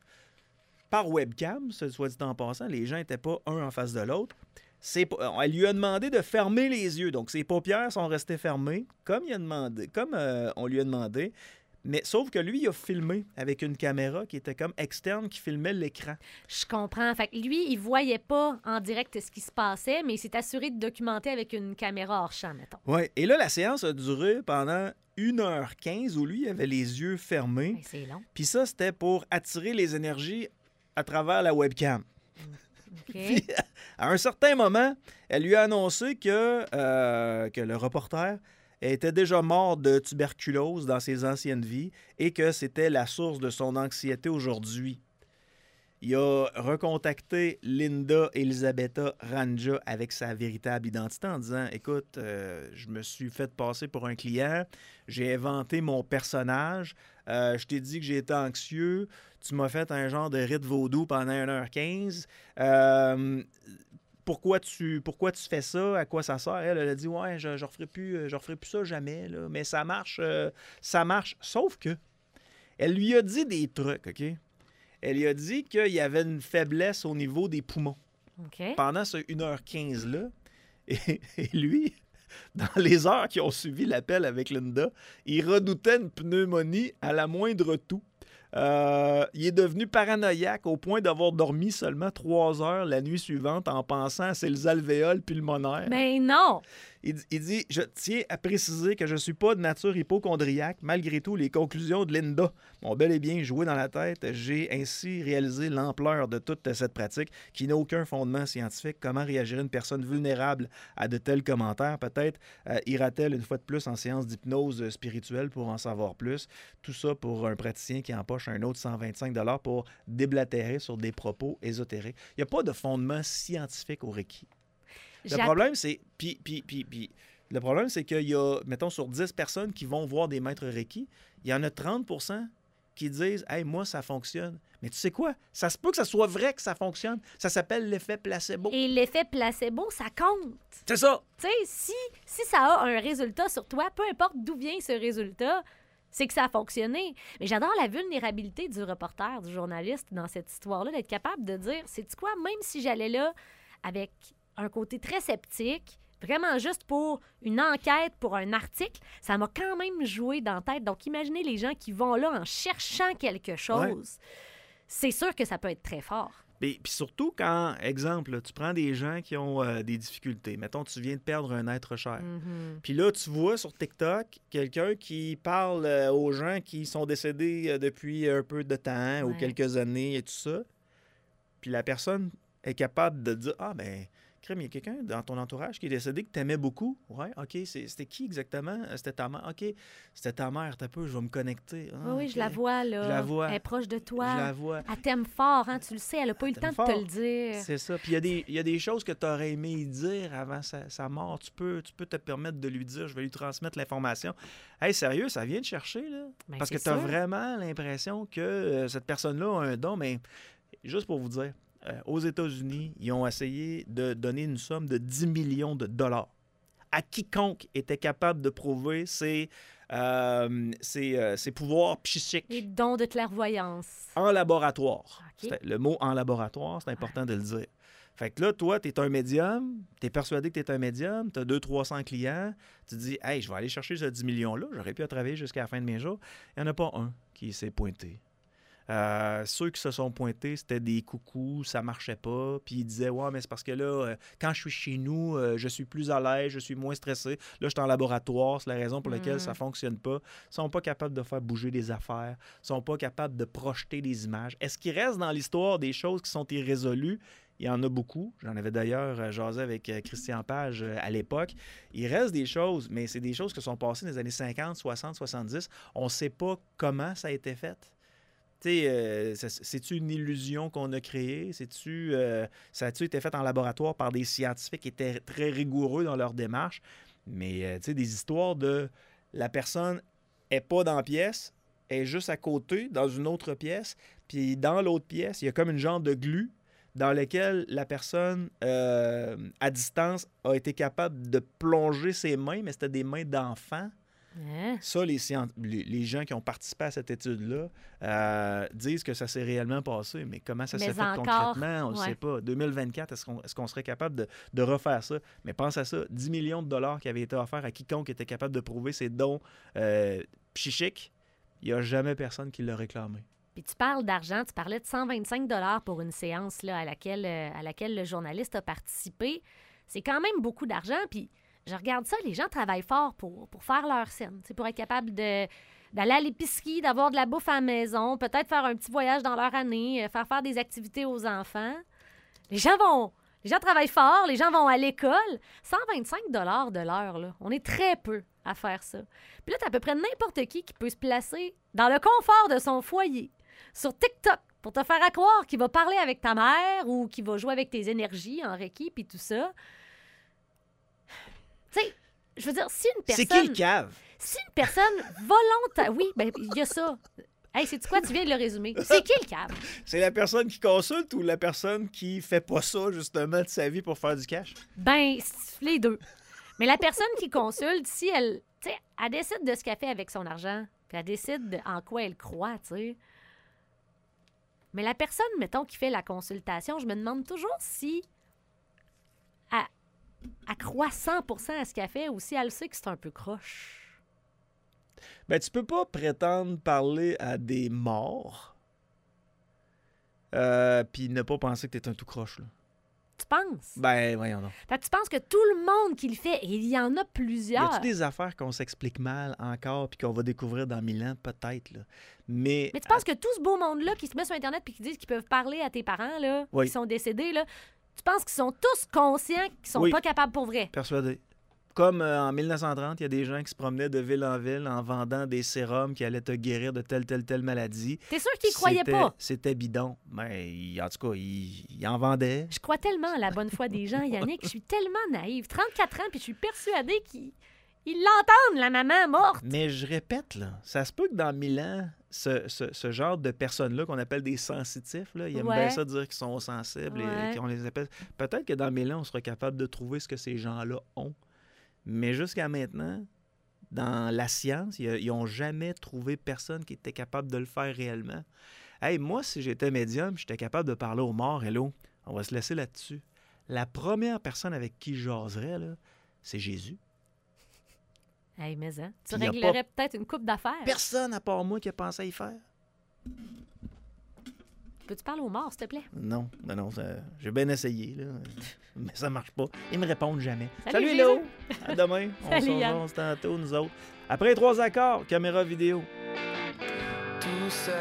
par webcam, ce soit dit en passant, les gens n'étaient pas un en face de l'autre. C'est, elle lui a demandé de fermer les yeux, donc ses paupières sont restées fermées, comme, il a demandé, comme euh, on lui a demandé. Mais sauf que lui, il a filmé avec une caméra qui était comme externe, qui filmait l'écran. Je comprends. Fait que lui, il voyait pas en direct ce qui se passait, mais il s'est assuré de documenter avec une caméra hors champ, mettons. Ouais. Et là, la séance a duré pendant une heure quinze où lui il avait les yeux fermés. Hey, c'est long. Puis ça, c'était pour attirer les énergies à travers la webcam. OK. Puis, à un certain moment, elle lui a annoncé que, euh, que le reporter était déjà mort de tuberculose dans ses anciennes vies et que c'était la source de son anxiété aujourd'hui. Il a recontacté Linda Elisabetta Ranja avec sa véritable identité en disant « Écoute, euh, je me suis fait passer pour un client, j'ai inventé mon personnage, euh, je t'ai dit que j'étais anxieux, tu m'as fait un genre de rite vaudou pendant une heure quinze. Euh, pourquoi, tu, pourquoi tu fais ça? À quoi ça sert? » Elle, elle a dit « Ouais, je ne referai plus, je referai plus ça jamais, là. Mais ça marche, euh, ça marche. » Sauf que elle lui a dit des trucs, OK? Elle lui a dit qu'il y avait une faiblesse au niveau des poumons OK. pendant ce une heure quinze-là. Et, et lui, dans les heures qui ont suivi l'appel avec Linda, il redoutait une pneumonie à la moindre toux. Euh, il est devenu paranoïaque au point d'avoir dormi seulement trois heures la nuit suivante en pensant à ses alvéoles pulmonaires. Mais non! Il, il dit « Je tiens à préciser que je ne suis pas de nature hypochondriaque. Malgré tout, les conclusions de Linda m'ont bel et bien joué dans la tête. J'ai ainsi réalisé l'ampleur de toute cette pratique qui n'a aucun fondement scientifique. Comment réagirait une personne vulnérable à de tels commentaires? Peut-être euh, ira-t-elle une fois de plus en séance d'hypnose spirituelle pour en savoir plus. Tout ça pour un praticien qui empoche un autre cent vingt-cinq dollars pour déblatérer sur des propos ésotériques. Il n'y a pas de fondement scientifique au Reiki. Le J'att- problème, c'est. Puis, puis, puis, puis, le problème, c'est qu'il y a, mettons, sur dix personnes qui vont voir des maîtres Reiki, il y en a trente pour cent qui disent « Hey, moi, ça fonctionne. » Mais tu sais quoi? Ça se peut que ça soit vrai que ça fonctionne. Ça s'appelle l'effet placebo. Et l'effet placebo, ça compte. C'est ça! Tu sais, si, si ça a un résultat sur toi, peu importe d'où vient ce résultat, c'est que ça a fonctionné. Mais j'adore la vulnérabilité du reporter, du journaliste dans cette histoire-là, d'être capable de dire, c'est-tu quoi, même si j'allais là avec un côté très sceptique, vraiment juste pour une enquête, pour un article, ça m'a quand même joué dans la tête. Donc, imaginez les gens qui vont là en cherchant quelque chose. Ouais. C'est sûr que ça peut être très fort. Puis, puis surtout quand, exemple, là, tu prends des gens qui ont euh, des difficultés. Mettons, tu viens de perdre un être cher. Mm-hmm. Puis là, tu vois sur TikTok quelqu'un qui parle euh, aux gens qui sont décédés euh, depuis un peu de temps ouais. ou quelques années et tout ça. Puis la personne est capable de dire « Ah, ben crème, il y a quelqu'un dans ton entourage qui est décédé que tu aimais beaucoup. Ouais, OK. C'est, c'était qui exactement? C'était ta mère. OK. C'était ta mère. T'as peu, je vais me connecter. Ah, oui, oui, okay. je la vois, là. Je la vois. Elle est proche de toi. Je la vois. Elle t'aime fort, hein. Tu le sais. Elle n'a pas elle eu le temps fort. de te le dire. C'est ça. Puis il y a des, il y a des choses que tu aurais aimé y dire avant sa, sa mort. Tu peux, tu peux te permettre de lui dire, je vais lui transmettre l'information. Hey, sérieux, ça vient de chercher, là? Ben, parce que tu as vraiment l'impression que euh, cette personne-là a un don, mais juste pour vous dire, Euh, aux États-Unis, ils ont essayé de donner une somme de dix millions de dollars à quiconque était capable de prouver ses, euh, ses, euh, ses pouvoirs psychiques. Les dons de clairvoyance. En laboratoire. Okay. Le mot « en laboratoire », c'est important ouais. de le dire. Fait que là, toi, tu es un médium, tu es persuadé que tu es un médium, tu as deux cents à trois cents clients, tu te dis « Hey, je vais aller chercher ce dix millions-là, j'aurais pu travailler jusqu'à la fin de mes jours. » Il n'y en a pas un qui s'est pointé. Euh, ceux qui se sont pointés, c'était des coucous, ça marchait pas. Puis ils disaient, ouais, mais c'est parce que là, euh, quand je suis chez nous, euh, je suis plus à l'aise, je suis moins stressé. Là, je suis en laboratoire, c'est la raison pour laquelle mmh. ça fonctionne pas. Ils sont pas capables de faire bouger des affaires, ils sont pas capables de projeter des images. Est-ce qu'il reste dans l'histoire des choses qui sont irrésolues? Il y en a beaucoup. J'en avais d'ailleurs euh, jasé avec euh, Christian Page euh, à l'époque. Il reste des choses, mais c'est des choses qui sont passées dans les années cinquante, soixante, soixante-dix. On sait pas comment ça a été fait. Euh, c'est-tu une illusion qu'on a créée? C'est-tu, euh, ça a-tu été fait en laboratoire par des scientifiques qui étaient très rigoureux dans leur démarche? Mais euh, des histoires de la personne n'est pas dans la pièce, elle est juste à côté, dans une autre pièce, puis dans l'autre pièce, il y a comme une genre de glu dans laquelle la personne, euh, à distance, a été capable de plonger ses mains, mais c'était des mains d'enfant. Hein? Ça, les, les, les gens qui ont participé à cette étude-là euh, disent que ça s'est réellement passé, mais comment ça mais s'est fait encore, concrètement, on ne ouais. sait pas. deux mille vingt-quatre, est-ce qu'on, est-ce qu'on serait capable de, de refaire ça? Mais pense à ça, dix millions de dollars qui avaient été offerts à quiconque était capable de prouver ses dons euh, psychiques, il n'y a jamais personne qui l'a réclamé. Puis tu parles d'argent, tu parlais de cent vingt-cinq dollars pour une séance là, à, laquelle, à laquelle le journaliste a participé. C'est quand même beaucoup d'argent, puis je regarde ça, les gens travaillent fort pour, pour faire leur scène, pour être capable de, d'aller à l'épicerie, d'avoir de la bouffe à la maison, peut-être faire un petit voyage dans leur année, faire faire des activités aux enfants. Les gens vont, les gens travaillent fort, les gens vont à l'école. cent vingt-cinq dollars de l'heure, là, on est très peu à faire ça. Puis là, t'as à peu près n'importe qui qui peut se placer dans le confort de son foyer, sur TikTok, pour te faire à croire qu'il va parler avec ta mère ou qu'il va jouer avec tes énergies en Reiki puis tout ça. Tu sais, je veux dire, si une personne... C'est qui le cave? Si une personne volontaire... Oui, bien, il y a ça. Hey, sais-tu quoi? Tu viens de le résumer. C'est qui le cave? C'est la personne qui consulte ou la personne qui fait pas ça, justement, de sa vie pour faire du cash? Ben, les deux. Mais la personne qui consulte, si elle... Tu sais, elle décide de ce qu'elle fait avec son argent, puis elle décide de en quoi elle croit, tu sais. Mais la personne, mettons, qui fait la consultation, je me demande toujours si... Elle... Elle croit cent pour cent à ce qu'elle fait ou si elle sait que c'est un peu croche. Ben, tu peux pas prétendre parler à des morts euh, puis ne pas penser que t'es un tout croche, là. Tu penses? Ben, voyons donc. Fait que tu penses que tout le monde qui le fait, et il y en a plusieurs. Y a-tu des affaires qu'on s'explique mal encore puis qu'on va découvrir dans mille ans? Peut-être, là. Mais... Mais tu penses à... que tout ce beau monde-là qui se met sur Internet puis qui disent qu'ils peuvent parler à tes parents, là, oui. qui sont décédés, là... Tu penses qu'ils sont tous conscients qu'ils sont oui. pas capables pour vrai? Persuadé. Comme euh, en mille neuf cent trente, il y a des gens qui se promenaient de ville en ville en vendant des sérums qui allaient te guérir de telle, telle, telle maladie. T'es sûr qu'ils croyaient pas? C'était bidon. Mais en tout cas, ils il en vendaient. Je crois tellement à la bonne foi des gens, Yannick. Je suis tellement naïve. trente-quatre ans, puis je suis persuadée qu'ils ils l'entendent, la maman morte. Mais je répète, là, ça se peut que dans mille ans, ce, ce, ce genre de personnes-là qu'on appelle des sensitifs, là, ils aiment Ouais. bien ça dire qu'ils sont sensibles Ouais. et qu'on les appelle. Peut-être que dans mille ans, on sera capable de trouver ce que ces gens-là ont. Mais jusqu'à maintenant, dans la science, ils n'ont jamais trouvé personne qui était capable de le faire réellement. Hey, moi, si j'étais médium, j'étais capable de parler aux morts. Hello, on va se laisser là-dessus. La première personne avec qui je jaserais, là, c'est Jésus. Hey, mais hein, tu Puis y a réglerais peut-être une coupe d'affaires. Personne à part moi qui a pensé à y faire. Peux-tu parler aux morts, s'il te plaît? Non, ben non, ça- j'ai bien essayé, là, mais ça marche pas. Ils me répondent jamais. Salut, Salut, Jésus! Hello! À demain. On Salut, se Yann. revoit tantôt, nous autres. Après les trois accords, caméra vidéo. Tout ça.